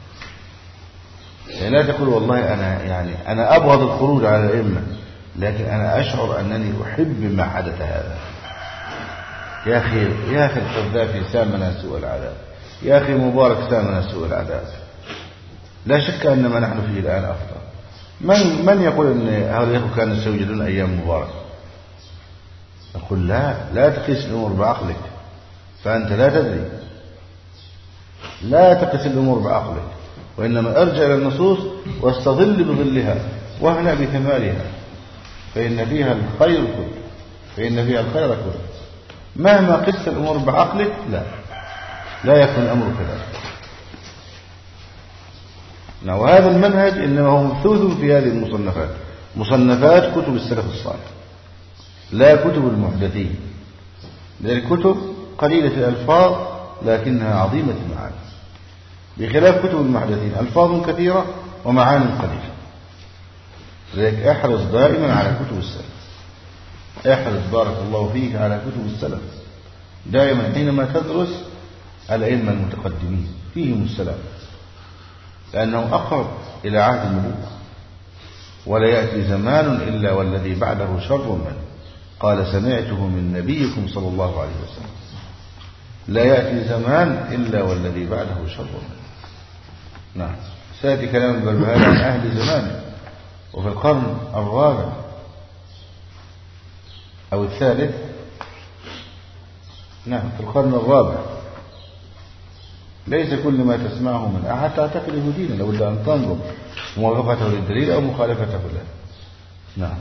يعني لا تقول والله أنا يعني أنا أبغض الخروج على الأئمة، لكن أنا أشعر أنني أحب ما حدث هذا. يا أخي يا أخي القذافي سامنا سوء العذاب، يا أخي مبارك سامنا سوء العذاب. لا شك أن ما نحن فيه الآن أفضل. من من يقول أن هؤلاء كانوا يسجدون أيام مبارك؟ نقول لا، لا تقيس الأمور بعقلك، فأنت لا تدري. لا تقيس الأمور بعقلك، وإنما ارجع إلى النصوص واستظل بظلها واهنأ بثمارها، فإن فيها الخير كله، فإن فيها الخير كله. مهما قست الأمور بعقلك لا لا يكون الأمر كذلك. وهذا المنهج إنما هو مبثوث في هذه المصنفات، مصنفات كتب السلف الصالح لا كتب المحدثين. لذلك كتب قليلة الألفاظ لكنها عظيمة المعاني، بخلاف كتب المحدثين ألفاظ كثيرة ومعاني قليلة. لذلك احرص دائما على كتب السلف، احرص بارك الله فيك على كتب السلف دائما حينما تدرس الأئمة المتقدمين فيهم السلام، لأنه أقرب إلى عهد النبوة. ولا يأتي زمان إلا والذي بعده شر منه، قال سمعته من نبيكم صلى الله عليه وسلم. لا يأتي زمان إلا والذي بعده شر منه. نعم، سيأتي كلام البربهاري عن أهل زمانه، وفي القرن الرابع أو الثالث، نعم في القرن الرابع. ليس كل ما تسمعه من أحد تعتقده دينا، لابد أن تنظر موافقته للدليل أو مخالفته له. نعم.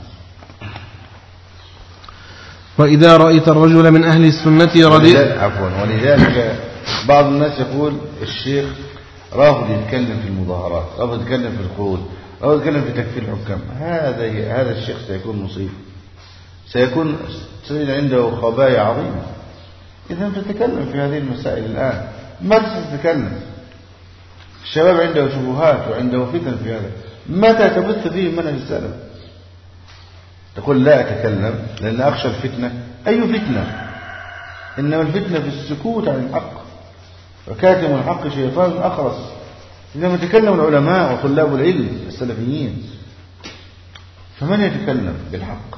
وإذا رأيت الرجل من أهل السنة رديء، عفوا، ولذلك بعض الناس يقول الشيخ رافض يتكلم في المظاهرات، رافض يتكلم في الخروج، رافض يتكلم في تكفير الحكام. هذا هذا الشيخ سيكون مصيب، سيكون سيد عنده خبايا عظيمة. إذا تتكلم في هذه المسائل الآن، متى تتكلم؟ الشباب عنده شبهات وعنده فتن في هذا، متى تبث فيه منهج السلف؟ تقول لا أتكلم لأن أخشى الفتنة. أي فتنة؟ إنما الفتنة في السكوت عن الحق، وكاتم الحق شيطان أخرس. إنما يتكلم العلماء وطلاب العلم السلفيين، فمن يتكلم بالحق؟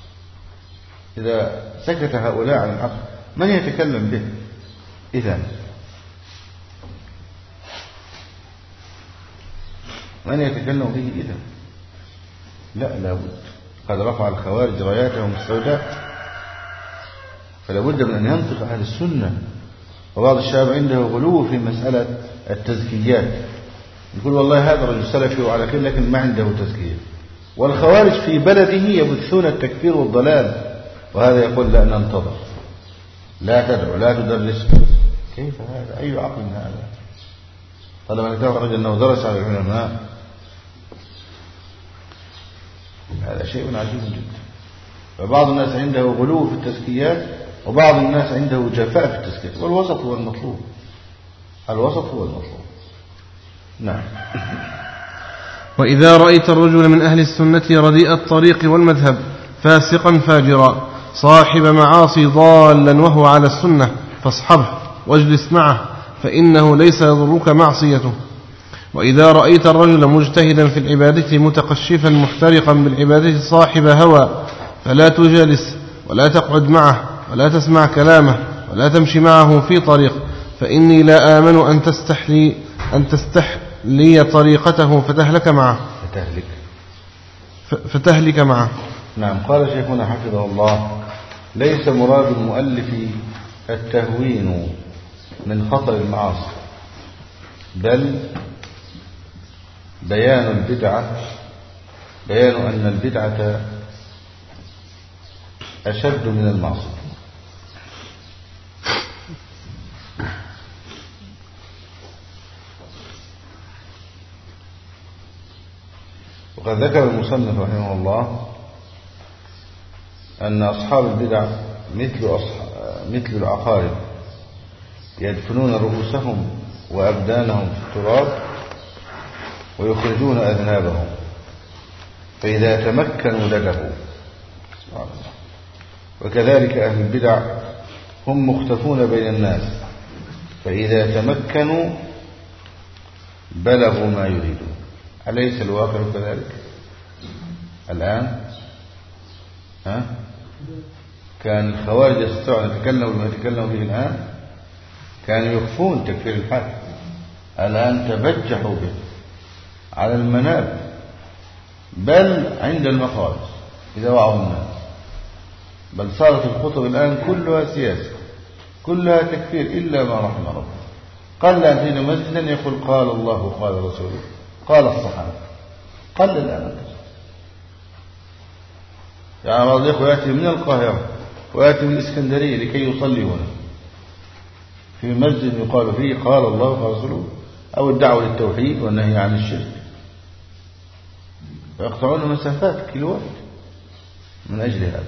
إذا سكت هؤلاء عن الحق من يتكلم به؟ إذن من يتكلم به؟ إذن لا لابد. قد رفع الخوارج راياتهم السوداء، فلا بد من أن ينطق أهل السنة. وبعض الشباب عنده غلو في مسألة التزكيات، يقول والله هذا رجل سلفي وعلى خير لكن ما عنده تزكية. والخوارج في بلده يبثون التكفير والضلال وهذا يقول لا ننتظر، لا تدعو، لا تدرس. كيف هذا؟ أي عقل هذا؟ طالما يتخرج أنه درس على العلماء، هذا شيء عجيب جدا. فبعض الناس عنده غلو في التزكيات، وبعض الناس عنده جفاء في التزكيات، والوسط هو المطلوب. الوسط هو المطلوب. نعم. وإذا رأيت الرجل من أهل السنة رديء الطريق والمذهب فاسقا فاجرا صاحب معاصي ضالا وهو على السنة فاصحبه واجلس معه فإنه ليس يضرك معصيته. وإذا رأيت الرجل مجتهدا في العبادة متقشفا محترقا بالعبادة صاحب هوى فلا تجالس ولا تقعد معه ولا تسمع كلامه ولا تمشي معه في طريق، فإني لا آمن أن تستحلي أن تستحلي طريقته فتهلك معه فتهلك فتهلك معه. نعم. قال شيخنا حفظه الله: ليس مراد المؤلف التهوين من خطر المعاصي، بل بيان البدعة، بيان أن البدعة أشد من المعصية. وقد ذكر المصنف رحمه الله أن أصحاب البدع مثل, أصحاب مثل العقارب يدفنون رؤوسهم وأبدانهم في التراب ويخرجون أذنابهم، فإذا تمكنوا لدغوا. وكذلك أهل البدع هم مختفون بين الناس، فإذا تمكنوا بلغوا ما يريدون. أليس الواقع كذلك الآن؟ ها؟ كان الخوارج يستطيعون أن يتكلموا بما يتكلموا به الآن، كانوا يخفون تكفير الحاكم، الآن تبجحوا به على المنابر، بل عند المخارج إذا وعوا الناس. بل صارت الخطب الآن كلها سياسة، كلها تكفير إلا ما رحم ربه. قل أن تجد مسجدا يقول قال الله قال رسوله قال الصحابة، قل الآن. يعني بعض الإخوة يأتي من القاهرة ويأتي من الإسكندرية لكي يصلي هنا في مسجد يقال فيه قال الله قال رسوله، أو الدعوة للتوحيد والنهي عن الشرك، ويقطعون مسافات كيلوات من أجل هذا.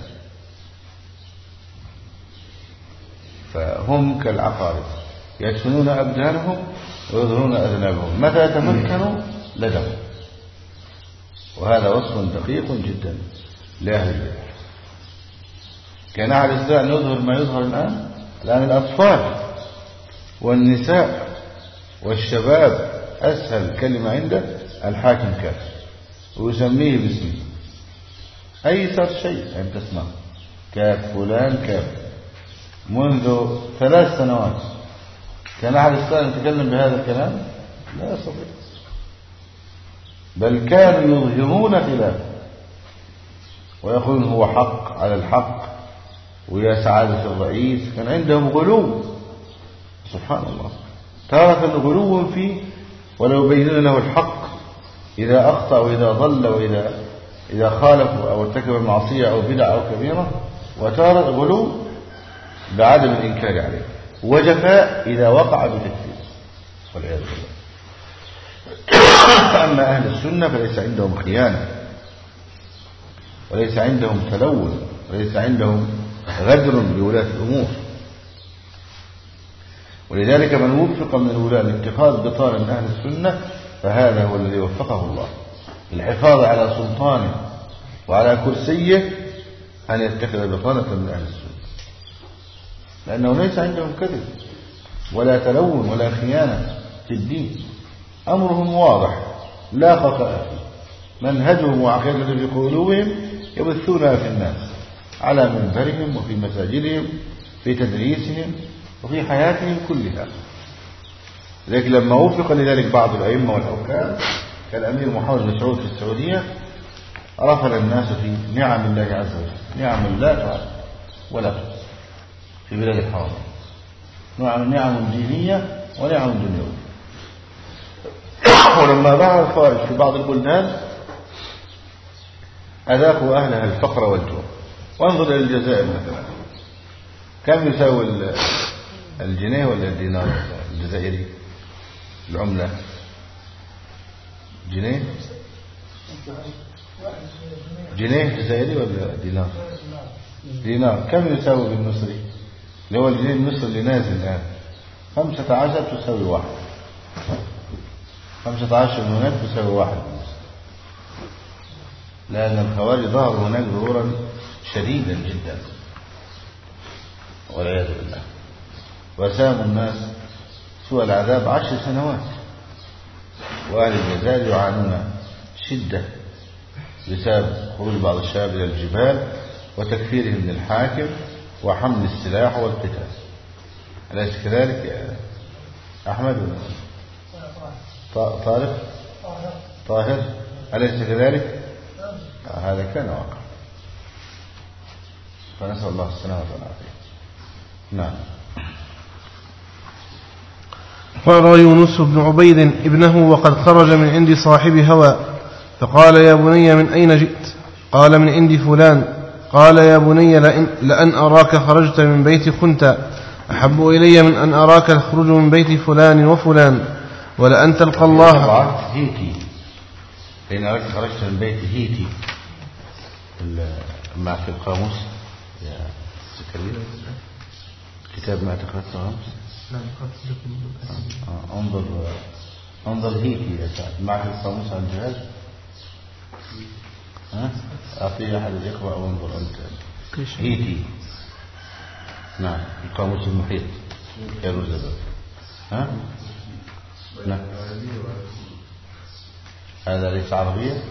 فهم كالعقارب يدفنون أبدانهم ويظهرون أذنابهم، متى تمكنوا لدغوا. وهذا وصف دقيق جدا لأهل البدع. كان أحد الإسلام أن يظهر ما يظهر الآن. الآن الأطفال والنساء والشباب أسهل كلمة عنده الحاكم كافر، ويسميه باسمه أيسر شيء أن تسمع كاف فلان كافر. منذ ثلاث سنوات كان أحد الإسلام يتكلم بهذا الكلام؟ لا يستطيع، بل كانوا يظهرون خلافه ويقولون هو حق على الحق ويا سعادة الرئيس. كان عندهم غلو سبحان الله، تارة غلو فيه ولو بيننا له الحق إذا أخطأ وإذا ضل وإذا إذا خالف أو ارتكب معصية أو بدعة أو كبيرة، وتارة غلو بعدم الإنكار عليه، وجفاء إذا وقع بتكفير والعياذ بالله. أما أهل السنة فليس عندهم خيانة، وليس عندهم تلون، وليس عندهم غدر بولاة الأمور. ولذلك من وفق من الولاة لاتخاذ بطانة من أهل السنة فهذا هو الذي وفقه الله للحفاظ على سلطانه وعلى كرسيه، أن يتخذ بطانة من أهل السنة، لأنه ليس عندهم كذب ولا تلون ولا خيانة في الدين. أمرهم واضح لا خطأ فيه، منهجهم وعقيدتهم في قلوبهم يبثونها في الناس على منبرهم وفي مساجدهم في تدريسهم وفي حياتهم كلها. لكن لما وفق لذلك بعض الأئمة والحكام كالأمير محمد بن سعود في السعودية رفل الناس في نعم الله عز وجل، نعم لا تعد ولا تحصى في بلاد الحرم، نعم نعم دينية ونعم دنيوية. ولما ظهر الخوارج في بعض البلدان أذاقوا أهلها الفقر والجوع وانظر إلى الجزائر مثلا، كم يساوي الجنيه ولا الدينار الجزائري العملة؟ جنيه جنيه جزائري ولا دينار؟ دينار. كم يساوي بالمصري اللي هو الجنيه المصري اللي نازل الآن؟ خمسة عشر تساوي واحد، خمسة عشر من هناك تساوي واحد، لأن الخوارج ظهروا هناك ظهورا شديدا جدا والعياذ بالله، وساموا الناس سوء العذاب عشر سنوات. وأهل الجزائر يعانون شدة بسبب خروج بعض الشباب إلى الجبال وتكفيرهم للحاكم وحمل السلاح والقتال. أليس كذلك يا أحمد؟ طارق طاهر، أليس كذلك؟ هذا كان واقع، فنسأل الله السلامة والعافية. نعم. فأرى يونس بن عبيد ابنه وقد خرج من عند صاحب هوى، فقال يا بني من أين جئت؟ قال من عند فلان. قال يا بني لأن, لأن أراك خرجت من بيت خنت أحب إلي من أن أراك تخرج من بيت فلان وفلان، ولأن تلقى الله. هيتي، لأن أراك خرجت من بيت هيتي مع في القاموس يا سكرين كتاب ما تقرأت قاموس. انظر انظر هيتي يا سعد معك القاموس على الجهاز. ها أعطيه أحد يقرأ وانظر أنت. هيتي، نعم، القاموس المحيط يا روزبل. ها نعم، هذا ليس عربية.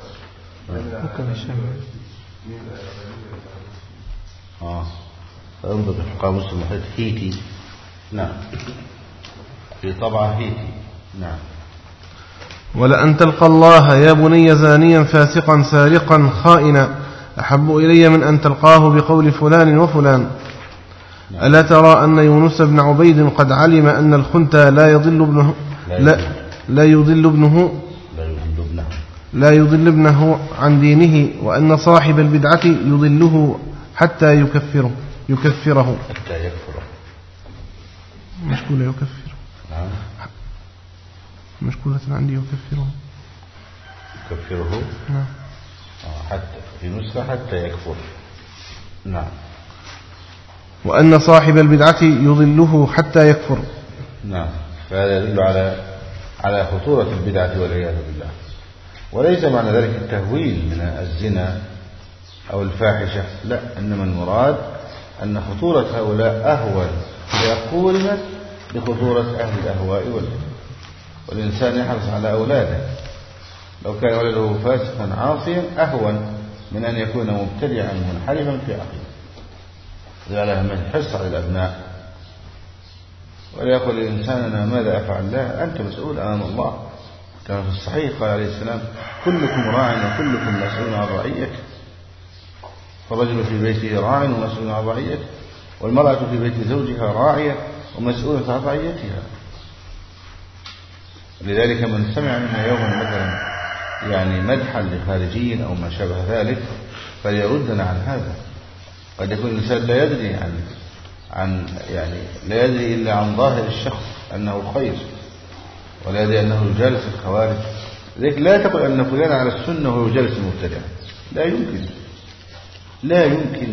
اه انظر في القاموس المحيط هيتي، نعم، في طبعة هيتي. نعم. ولأن تلقى الله يا بني زانيا فاسقا سارقا خائنا أحب إلي من أن تلقاه بقول فلان وفلان. نعم. ألا ترى أن يونس بن عبيد قد علم أن الخنثى لا يضل ابنه لا, لا يضل ابنه لا يضل ابنه لا يضل ابنه عن دينه، وأن صاحب البدعة يضله حتى يكفره يكفره حتى يكفره. مشكولة يكفره. نعم. مشكولة عندي يكفره. يكفره. نعم. حتى في نسخة حتى يكفر. نعم. وأن صاحب البدعة يضله حتى يكفر. نعم. فهذا يدل على على خطورة البدعة والعياذ بالله. وليس معنى ذلك التهويل من الزنا أو الفاحشة، لا، إنما المراد أن خطورة هؤلاء أهون إذا قولت بخطورة أهل الأهواء والبدع. والإنسان يحرص على أولاده، لو كان ولده فاسقا عاصيا أهون من أن يكون مبتدعا منحرفا في عقيدته. لذلك من الحرص على الأبناء، ولا يقول الإنسان أنا ماذا أفعل؟ لا، أنت مسؤول أمام الله. كما في الصحيح قال عليه السلام كلكم راع وكلكم مسؤول عن رعيته. فالرجل في بيته راع ومسؤول عن رعيته، والمرأة في بيت زوجها راعية ومسؤولة عن رعيتها. لذلك من سمع منا يوما مثلا يعني مدحا لخارجين أو ما شابه ذلك فليردنا عن هذا. قد يكون الإنسان لا يدري عن عن يعني لا يدري إلا عن ظاهر الشخص أنه خير، ولا يدري أنه يجالس الخوارج. لذلك لا تقل أن فلان على السنة وهو يجالس المبتدع، لا يمكن، لا يمكن.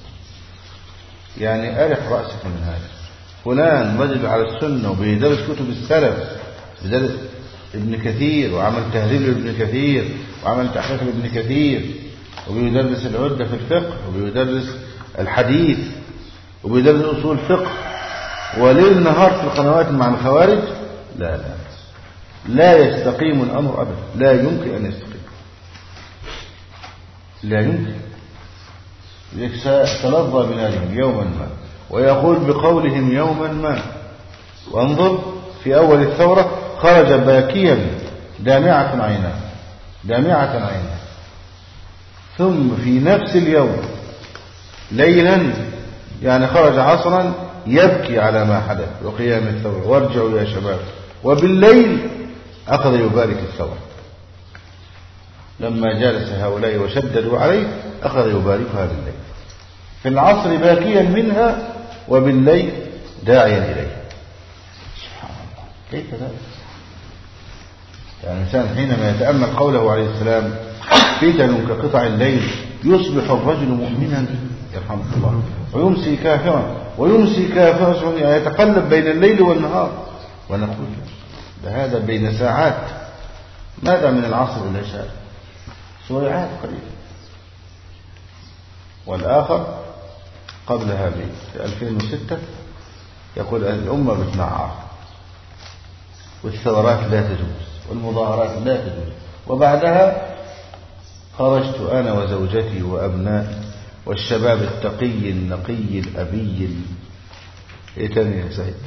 يعني أرح رأسك من هذا. فلان رجل على السنة وبيدرس كتب السلف، بدرس ابن كثير وعمل تهذيب لابن كثير وعمل تحقيق لابن كثير، وبيدرس العدة في الفقه وبيدرس الحديث وبيدرس أصول الفقه، وليل نهار في القنوات مع الخوارج. لا لا لا يستقيم الأمر أبدا، لا يمكن أن يستقيم، لا يمكن. سيتلظى بنارهم يوما ما ويقول بقولهم يوما ما. وانظر في أول الثورة خرج باكيا دامعة عيناه دامعة عيناه، ثم في نفس اليوم ليلا يعني خرج عصرا يبكي على ما حدث وقيام الثورة وارجعوا يا شباب، وبالليل أخذ يبارك الثورة. لما جالس هؤلاء وشددوا عليه أخذ يباركها بالليل. في العصر باكيا منها وبالليل داعيا إليها. سبحان الله، كيف ذلك؟ يعني الإنسان حينما يتأمل قوله عليه السلام فتن كقطع الليل يصبح الرجل مؤمنا يرحمك الله ويمسي كافرا ويمسي كافرا، يعني يتقلب بين الليل والنهار. ونقول هذا بين ساعات، ماذا من العصر إلى العشاء؟ سويعات قليلة. والآخر قبلها في ألفين وستة يقول الأمة بتنعر والثورات لا تجوز والمظاهرات لا تجوز، وبعدها خرجت أنا وزوجتي وأبنائي والشباب التقي النقي الأبي إيه تاني يا سيد؟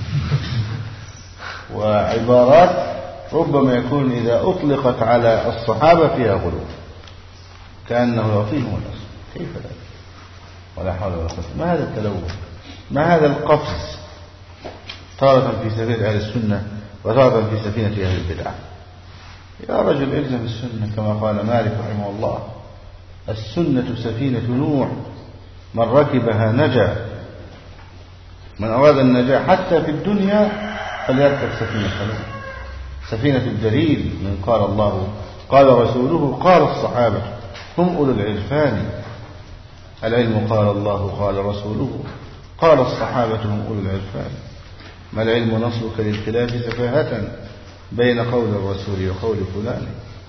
وعبارات ربما يكون إذا أطلقت على الصحابة فيها غلو، كأنه يعطيهم الأصل. كيف ذلك؟ ولا حول ولا قوة. ما هذا التلوث؟ ما هذا القفز تارة في سفينة أهل السنة وتارة في سفينة أهل البدعة؟ يا رجل الزم السنة كما قال مالك رحمه الله: السنة سفينة نوح من ركبها نجا. من أراد النجاة حتى في الدنيا فليركب سفينة نوح، سفينة الدليل من قال الله قال رسوله قال الصحابة هم أولو العرفان. العلم قال الله قال رسوله قال الصحابة هم أولو العرفان. ما العلم نصلك للخلاف سفاهة بين قول الرسول وقول فلان،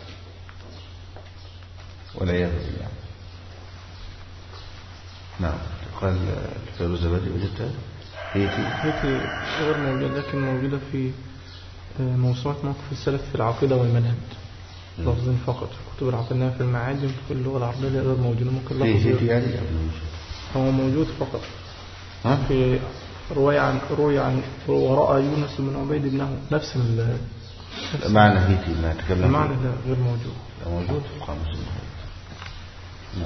والعياذ بالله. نعم. قال كتاب الزبادي وجدتها هيتي هيتي غير موجودة، لكن موجودة في موسوعة موقف السلف في العقيدة والمنهج لفظين فقط. في كتب العقيدة في المعاجم في اللغة العربية غير موجودة. ممكن لفظ هيتي يعني هو موجود فقط ها؟ في رواية عن رواية عن ورأى يونس بن عبيد ابنه نفس ال معنى هيتي ما تكلم المعنى لا غير موجود. لا موجود في القاموس. نعم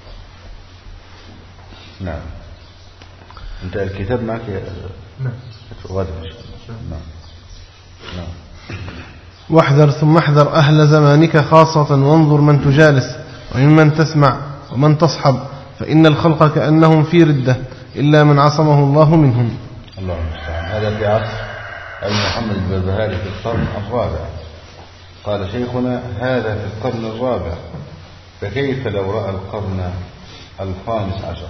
نعم. انت الكتاب معك يا نعم غدا ان شاء الله. نعم نعم. واحذر ثم احذر أهل زمانك خاصة، وانظر من تجالس وممن تسمع ومن تصحب، فإن الخلق كأنهم في ردة إلا من عصمه الله منهم. الله المستعان. هذا في عصر محمد البربهاري في القرن الرابع. قال شيخنا هذا في القرن الرابع، فكيف لو رأى القرن الخامس عشر؟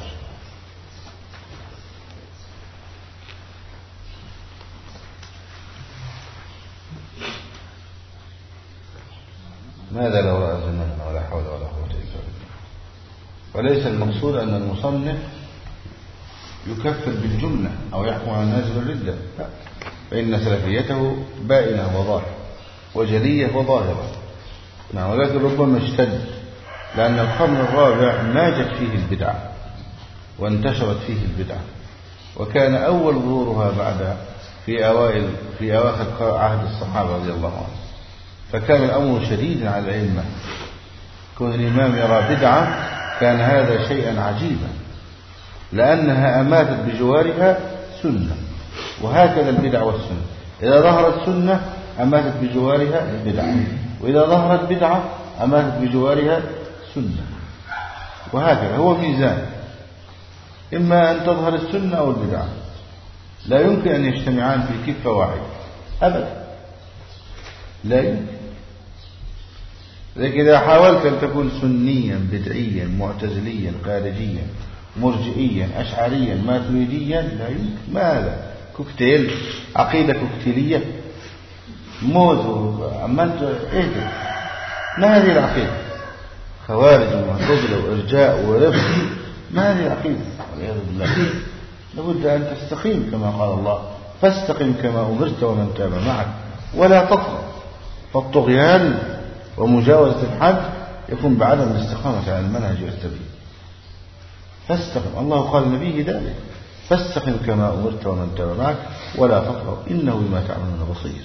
ماذا لو رأى زماننا؟ ولا حول ولا قوة إلا بالله. وليس المقصود أن المصنف يكفر بالجملة أو يحكم على الناس بالردة، لا، فإن سلفيته بائنة وظاهرة وجلية وظاهرة. نعم. ولكن ربما اشتد، لأن القرن الرابع ماجت فيه البدعة وانتشرت فيه البدعة، وكان أول ظهورها بعد في أوائل في أواخر عهد الصحابة رضي الله عنهم، فكان الأمر شديدا على الأئمة. كون الإمام يرى بدعة كان هذا شيئا عجيبا، لأنها أماتت بجوارها سنة، وهكذا البدع والسنة. إذا ظهرت سنة أماتت بجوارها البدعة، وإذا ظهرت بدعة أماتت بجوارها سنة، وهكذا هو ميزان، إما أن تظهر السنة أو البدعة، لا يمكن أن يجتمعان في كفة واحدة أبدا، لا يمكن. لكن إذا حاولت أن تكون سنيا بدعيا معتزليا خارجيا مرجئيا أشعريا ماتريديا لا يمكن. ماذا؟ كوكتيل، عقيدة كوكتيلية، موز وعملت اهدى. ما هذه العقيدة؟ خوارج ومعتزلة وإرجاء ورفض، ما هذه العقيدة؟ والعياذ بالله. لابد أن تستقيم كما قال الله فاستقم كما أمرت ومن تاب معك ولا تطغى. فالطغيان ومجاوزة الحد يكون بعدم الاستقامة على المنهج والسبيل. فاستقم، الله قال لنبيه ذلك فاستقم كما أمرت ومن تاب معك ولا تطغى إنه بما تعملون بصير.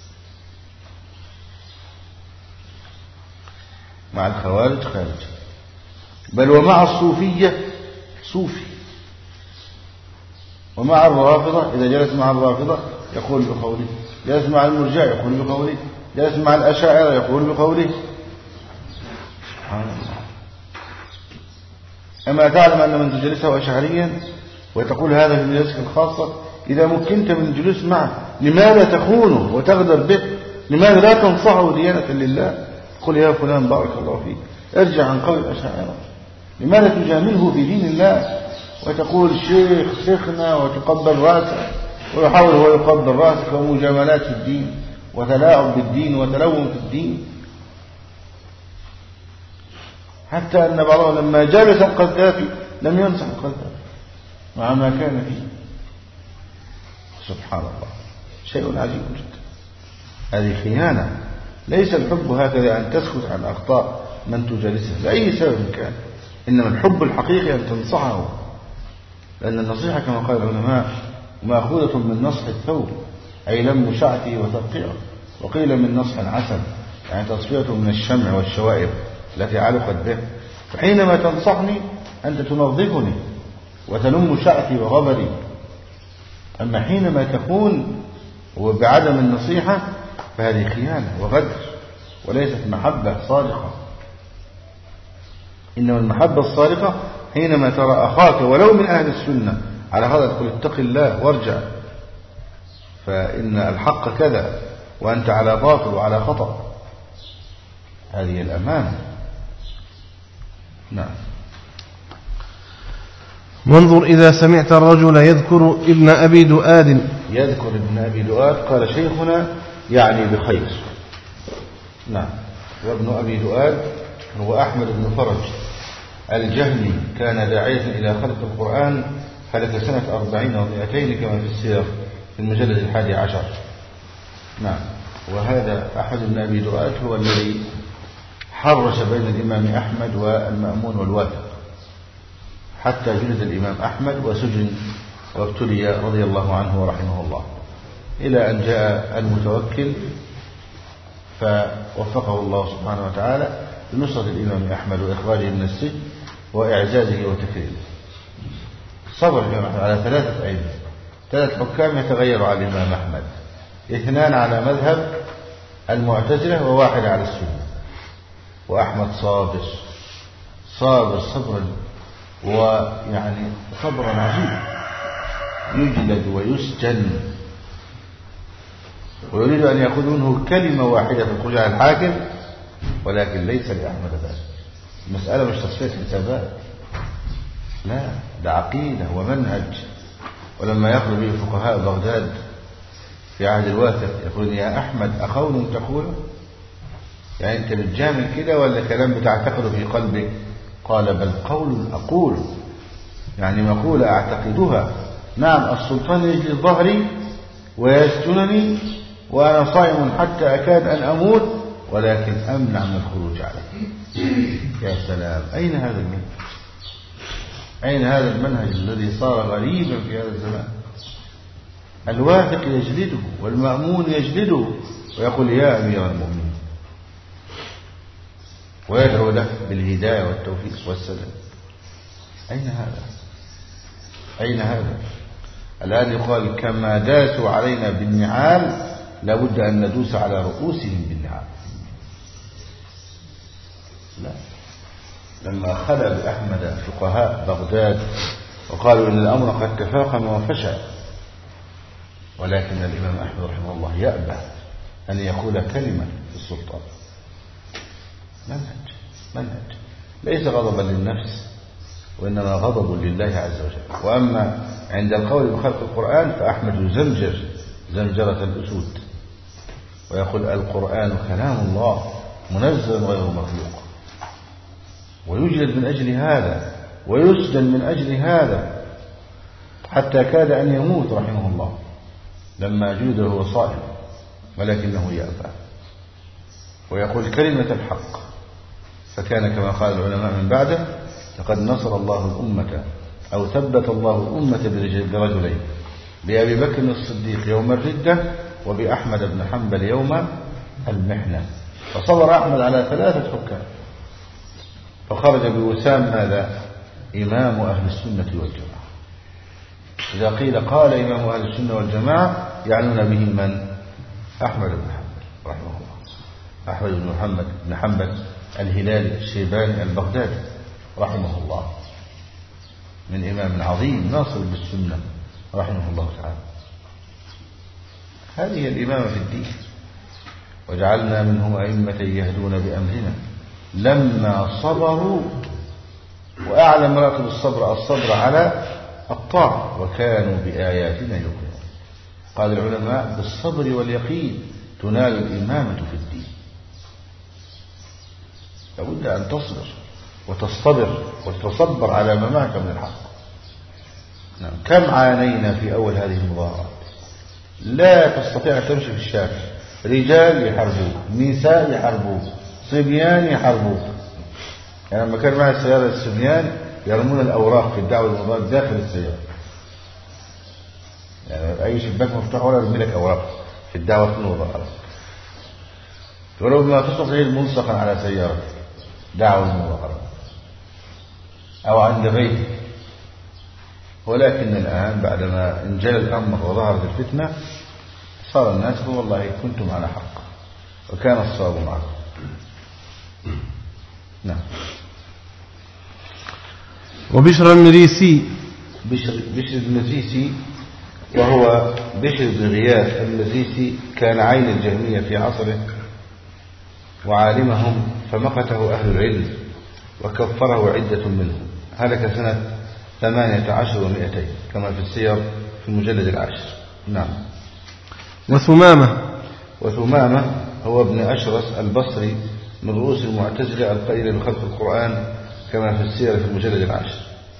مع الخوارج خارج، بل ومع الصوفية صوفي، ومع الرافضة إذا جلس مع الرافضة يقول بقوله، جلس مع المرجع يقول بقوله، جلس مع الأشاعرة يقول بقوله. سبحان الله. أما تعلم أن من تجلسه أشعريا وتقول هذا في مجلسك الخاصة، إذا مكنت من الجلوس معه لماذا تخونه وتغدر به؟ لماذا لا تنصحه ديانة لله؟ قل يا فلان بارك الله فيك ارجع عن قول الأشاعرة. لماذا تجامله في دين الله وتقول شيخ شيخنا وتقبل رأسه، ويحاول هو يقبل رأسك، ومجاملات في الدين وتلاعب بالدين وتلوم في الدين؟ حتى أن بعضهم لما جلس القذافي لم ينصح القذافي مع ما كان فيه. سبحان الله، شيء عجيب جدا. هذه خيانة. ليس الحب هكذا أن تسكت عن أخطاء من تجالسه لأي سبب كان، إنما الحب الحقيقي أن تنصحه، لأن النصيحة كما قال العلماء مأخوذة من نصح الثوب، أي لم شعته وترقيعه، وقيل من نصح العسل، يعني تصفيته من الشمع والشوائب التي علقت به. فحينما تنصحني أنت تنظفني وتلم شعتي وغبري، أما حينما تكون وبعدم النصيحة فهذه خيانة وغدر، وليست محبة صادقة. إنما المحبة الصادقة حينما ترى أخاك ولو من أهل السنة على هذا تقول اتق الله وارجع، فإن الحق كذا وأنت على باطل وعلى خطأ. هذه الأمانة. نعم. وانظر إذا سمعت الرجل يذكر ابن أبي دؤاد يذكر ابن أبي دؤاد قال شيخنا يعني بخير. نعم. وابن أبي دؤاد هو أحمد بن فرج الجهمي، كان داعية إلى خلق القرآن، هلك سنة أربعين ومئتين كما في السير في المجلد الحادي عشر. نعم. وهذا أحمد بن أبي دؤاد هو الذي حرش بين الإمام أحمد والمأمون والواثق، حتى جلد الإمام أحمد وسجن وابتلي رضي الله عنه ورحمه الله، إلى أن جاء المتوكل فوفقه الله سبحانه وتعالى لنصرة الإمام أحمد وإخراجه من السجن وإعزازه وتكريمه. صبر الإمام أحمد على ثلاثة أيام، ثلاث حكام يتغيروا على الإمام أحمد، اثنان على مذهب المعتزلة وواحد على السنة، وأحمد صابر صابر صبرا، ويعني صبرا عجيب، يجلد ويسجن ويريد أن يأخذ منه كلمة واحدة في الخروج على الحاكم، ولكن ليس لأحمد ذلك. المسألة مش تصفية حسابات، لا، ده عقيدة ومنهج. ولما يقول به فقهاء بغداد في عهد الواثق يقولون يا أحمد أقول تقوله، يعني أنت بتجامل كده ولا كلام بتعتقده في قلبك؟ قال بل قول أقول، يعني مقولة أعتقدها. نعم السلطان يجلي ظهري ويسجنني وأنا صائم حتى أكاد أن أموت، ولكن أمنع من الخروج عليه. يا سلام، أين هذا المنهج؟ أين هذا المنهج الذي صار غريبا في هذا الزمان؟ الواثق يجلده والمأمون يجلده ويقول يا أمير المؤمنين، ويدعو له بالهداية والتوفيق والسلام. أين هذا؟ أين هذا؟ الآن يقال كما داسوا علينا بالنعال لابد أن ندوس على رؤوسهم بالنعال. لا، لما خلى بأحمد فقهاء بغداد وقالوا إن الأمر قد تفاقم وفشى، ولكن الإمام أحمد رحمه الله يأبى أن يقول كلمة في السلطان. منهج منهج ليس غضبا للنفس، وإنما غضب لله عز وجل. وأما عند القول بخلق القرآن فأحمد يزمجر زمجرة الأسود ويقول القرآن كلام الله منزل غير مخلوق، ويجلد من أجل هذا ويسجن من أجل هذا، حتى كاد أن يموت رحمه الله لما جلد وهو صائم، ولكنه يأبى ويقول كلمة الحق. فكان كما قال العلماء من بعده لقد نصر الله الأمة أو ثبت الله الأمة برجلين، بأبي بكر الصديق يوم الردة وبأحمد بن حنبل يوم المحنة. فصبر أحمد على ثلاثة حكام، فخرج بوسام ماذا؟ إمام أهل السنة والجماعة. إذا قيل قال إمام أهل السنة والجماعة يعنون به من؟ أحمد بن حنبل رحمه الله، أحمد بن محمد بن حنبل الهلالي الشيباني البغدادي رحمه الله. من إمام عظيم ناصر بالسنة رحمه الله تعالى. هذه الإمامة في الدين. وجعلنا منهم أئمة يهدون بأمرنا لما صبروا. وأعلى مراتب الصبر الصبر على الطاعة وكانوا بآياتنا يوقنون. قال العلماء بالصبر واليقين تنال الإمامة في الدين. لابد أن تصبر وتصطبر وتتصبر على ما معك من الحق. نعم. كم عانينا في أول هذه المظاهرات. لا تستطيع أن تمشي في الشارع، رجال يحاربوك، نساء يحاربوك، صبيان يحاربوك. يعني لما كان معي السيارة الصبيان يرمون الأوراق في الدعوة المضاد داخل السيارة. يعني أي شباك مفتوح ولا يرمي لك أوراق في الدعوة المضاد. ولو ما تستطيع الملصقا على سيارة دعوة المضاد أو عند بيتك. ولكن الآن بعدما انجلى الأمر وظهرت الفتنة صار الناس والله كنتم على حق وكان الصواب معكم. نعم. وبشر المريسي بشر, بشر المريسي وهو بشر بن غياث المريسي كان عين الجهمية في عصره وعالمهم فمقته أهل العلم وكفره عدة منهم. هلك سنة ثمانية عشر ومئتين كما في السير في المجلد العاشر. نعم. وثمامة وثمامة هو ابن أشرس البصري من رؤوس المعتزلة القائلة بخلق القرآن كما في السير في المجلد العاشر.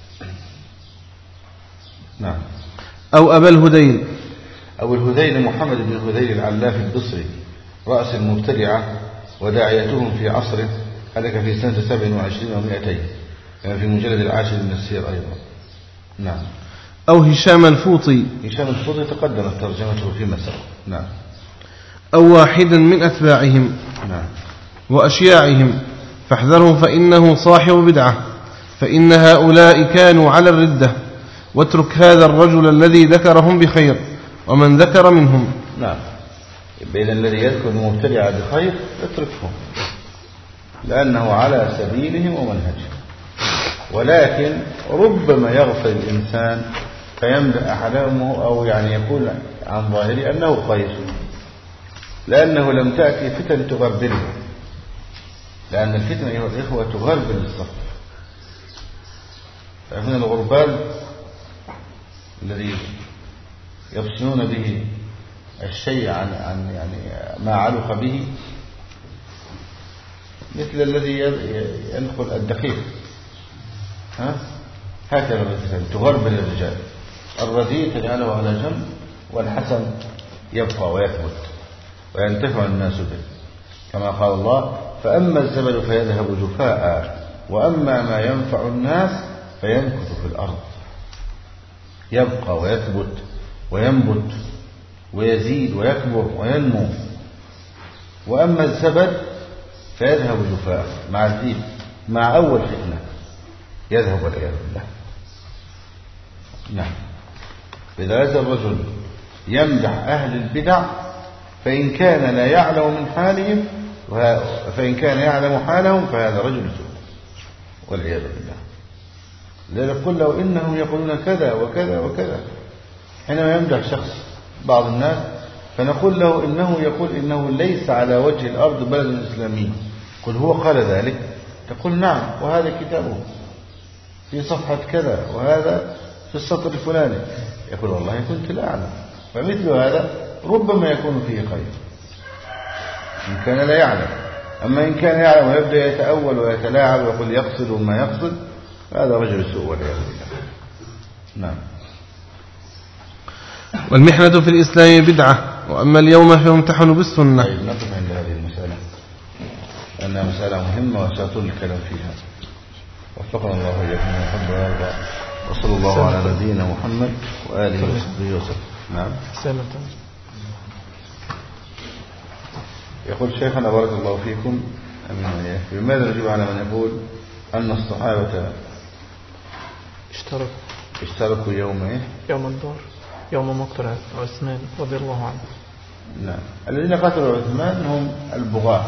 نعم. أو أبا الهذيل أو الهذيل محمد بن الهذيل العلاف البصري رأس المبتدعة وداعيتهم في عصره هلك في سنة سبع وعشرين ومئتين كما في المجلد العاشر من السير أيضا. نعم. أو هشام الفوطي هشام الفوطي تقدمت ترجمته في مسار. نعم. أو واحدا من أتباعهم. نعم. وأشياعهم فاحذرهم فإنه صاحب بدعة فإن هؤلاء كانوا على الردة واترك هذا الرجل الذي ذكرهم بخير ومن ذكر منهم. نعم. بين الذي يذكر المبتدع بخير اتركهم لأنه على سبيلهم ومنهجهم. ولكن ربما يغفل الإنسان فيمدح أحلامه أو يعني يقول عن ظاهره أنه خير لأنه لم تأتي فتن تغربله. لأن الفتنة أيها الإخوة تغربل الصف. فمن الغربال الذي يفصلون به الشيء عن عن يعني ما علق به مثل الذي ينقل الدقيق. ها هكذا مثلا تغربل الرجال. الرديء تجعله على جنب والحسن يبقى ويثبت وينتفع الناس به كما قال الله فأما الزبد فيذهب جفاء وأما ما ينفع الناس فيمكث في الأرض. يبقى ويثبت وينبت ويزيد ويكبر وينمو. وأما الزبد فيذهب جفاء مع الذيب مع أول فتنة يذهب والعياذ بالله. نعم. إذا هذا الرجل يمدح أهل البدع فإن كان لا يعلم من حالهم فإن كان يعلم حالهم فهذا رجل سوء والعياذ بالله. لنقول له إنهم يقولون كذا وكذا وكذا. حينما يمدح شخص بعض الناس فنقول له إنه يقول إنه ليس على وجه الأرض بلد إسلامي. قل هو قال ذلك تقول نعم وهذا كتابه في صفحة كذا وهذا في السطر الفلاني. يقول والله كنت لا أعلم. فمثل هذا ربما يكون فيه خير إن كان لا يعلم. أما إن كان يعلم ويبدأ يتأول ويتلاعب ويقول يقصد وما يقصد هذا رجل سوء والعياذ بالله. نعم. والمحنة في الإسلام بدعة وأما اليوم فيمتحن بالسنة. طيب نقف عند هذه المسألة لأنها مسألة مهمة وسأطول الكلام فيها. وفقنا الله وإياكم ويحب ويرضى وصلى الله على نبينا محمد وآله وصحبه وسلم. نعم. يقول شيخنا بارك الله فيكم أمين. بماذا نجيب على من يقول أن الصحابة اشتركوا اشتركوا يوم ايه؟ يوم الدار يوم مقتل عثمان رضي الله عنه. نعم. الذين قتلوا عثمان هم البغاة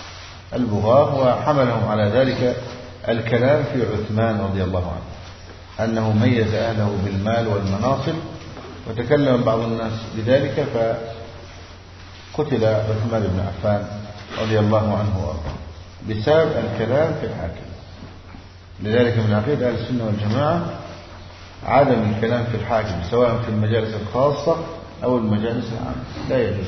البغاة وحملهم على ذلك الكلام في عثمان رضي الله عنه. أنه ميز أهله بالمال والمناصب، وتكلم بعض الناس بذلك فقتل عثمان بن عفان رضي الله عنه وارضاه بسبب الكلام في الحاكم. لذلك من عقيدة أهل السنة والجماعة عدم الكلام في الحاكم سواء في المجالس الخاصة أو المجالس العامة، لا يجوز.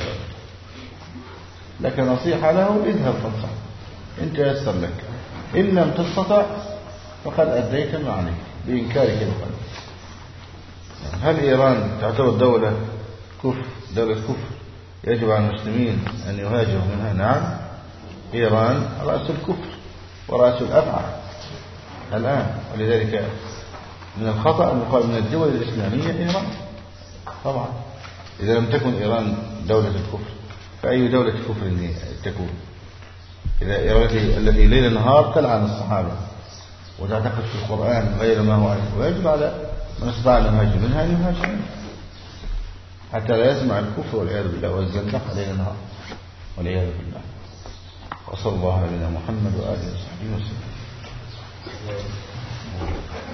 لك نصيحة له، اذهب فانصح إن تيسر لك، إن لم تستطع فقد أديت ما عليك بإنكارك القلب. هل إيران تعتبر دولة كفر دولة كفر يجب على المسلمين أن يهاجروا منها؟ نعم، إيران رأس الكفر ورأس الأفعى الآن، ولذلك من الخطأ أن يقال من الدول الإسلامية إيران. طبعا إذا لم تكن إيران دولة الكفر فأي دولة كفر تكون؟ إذا إيران التي ليل نهار تلعن الصحابة وتعتقد في القرآن غير ما هو عليه، ويجب على من استطاع أن يهاجر منها أن يهاجر منها حتى لا يسمع الكفر والعياذ بالله والزندقة ليل نهار والعياذ بالله. وصلى الله على نبينا محمد وآله وصحبه وسلم.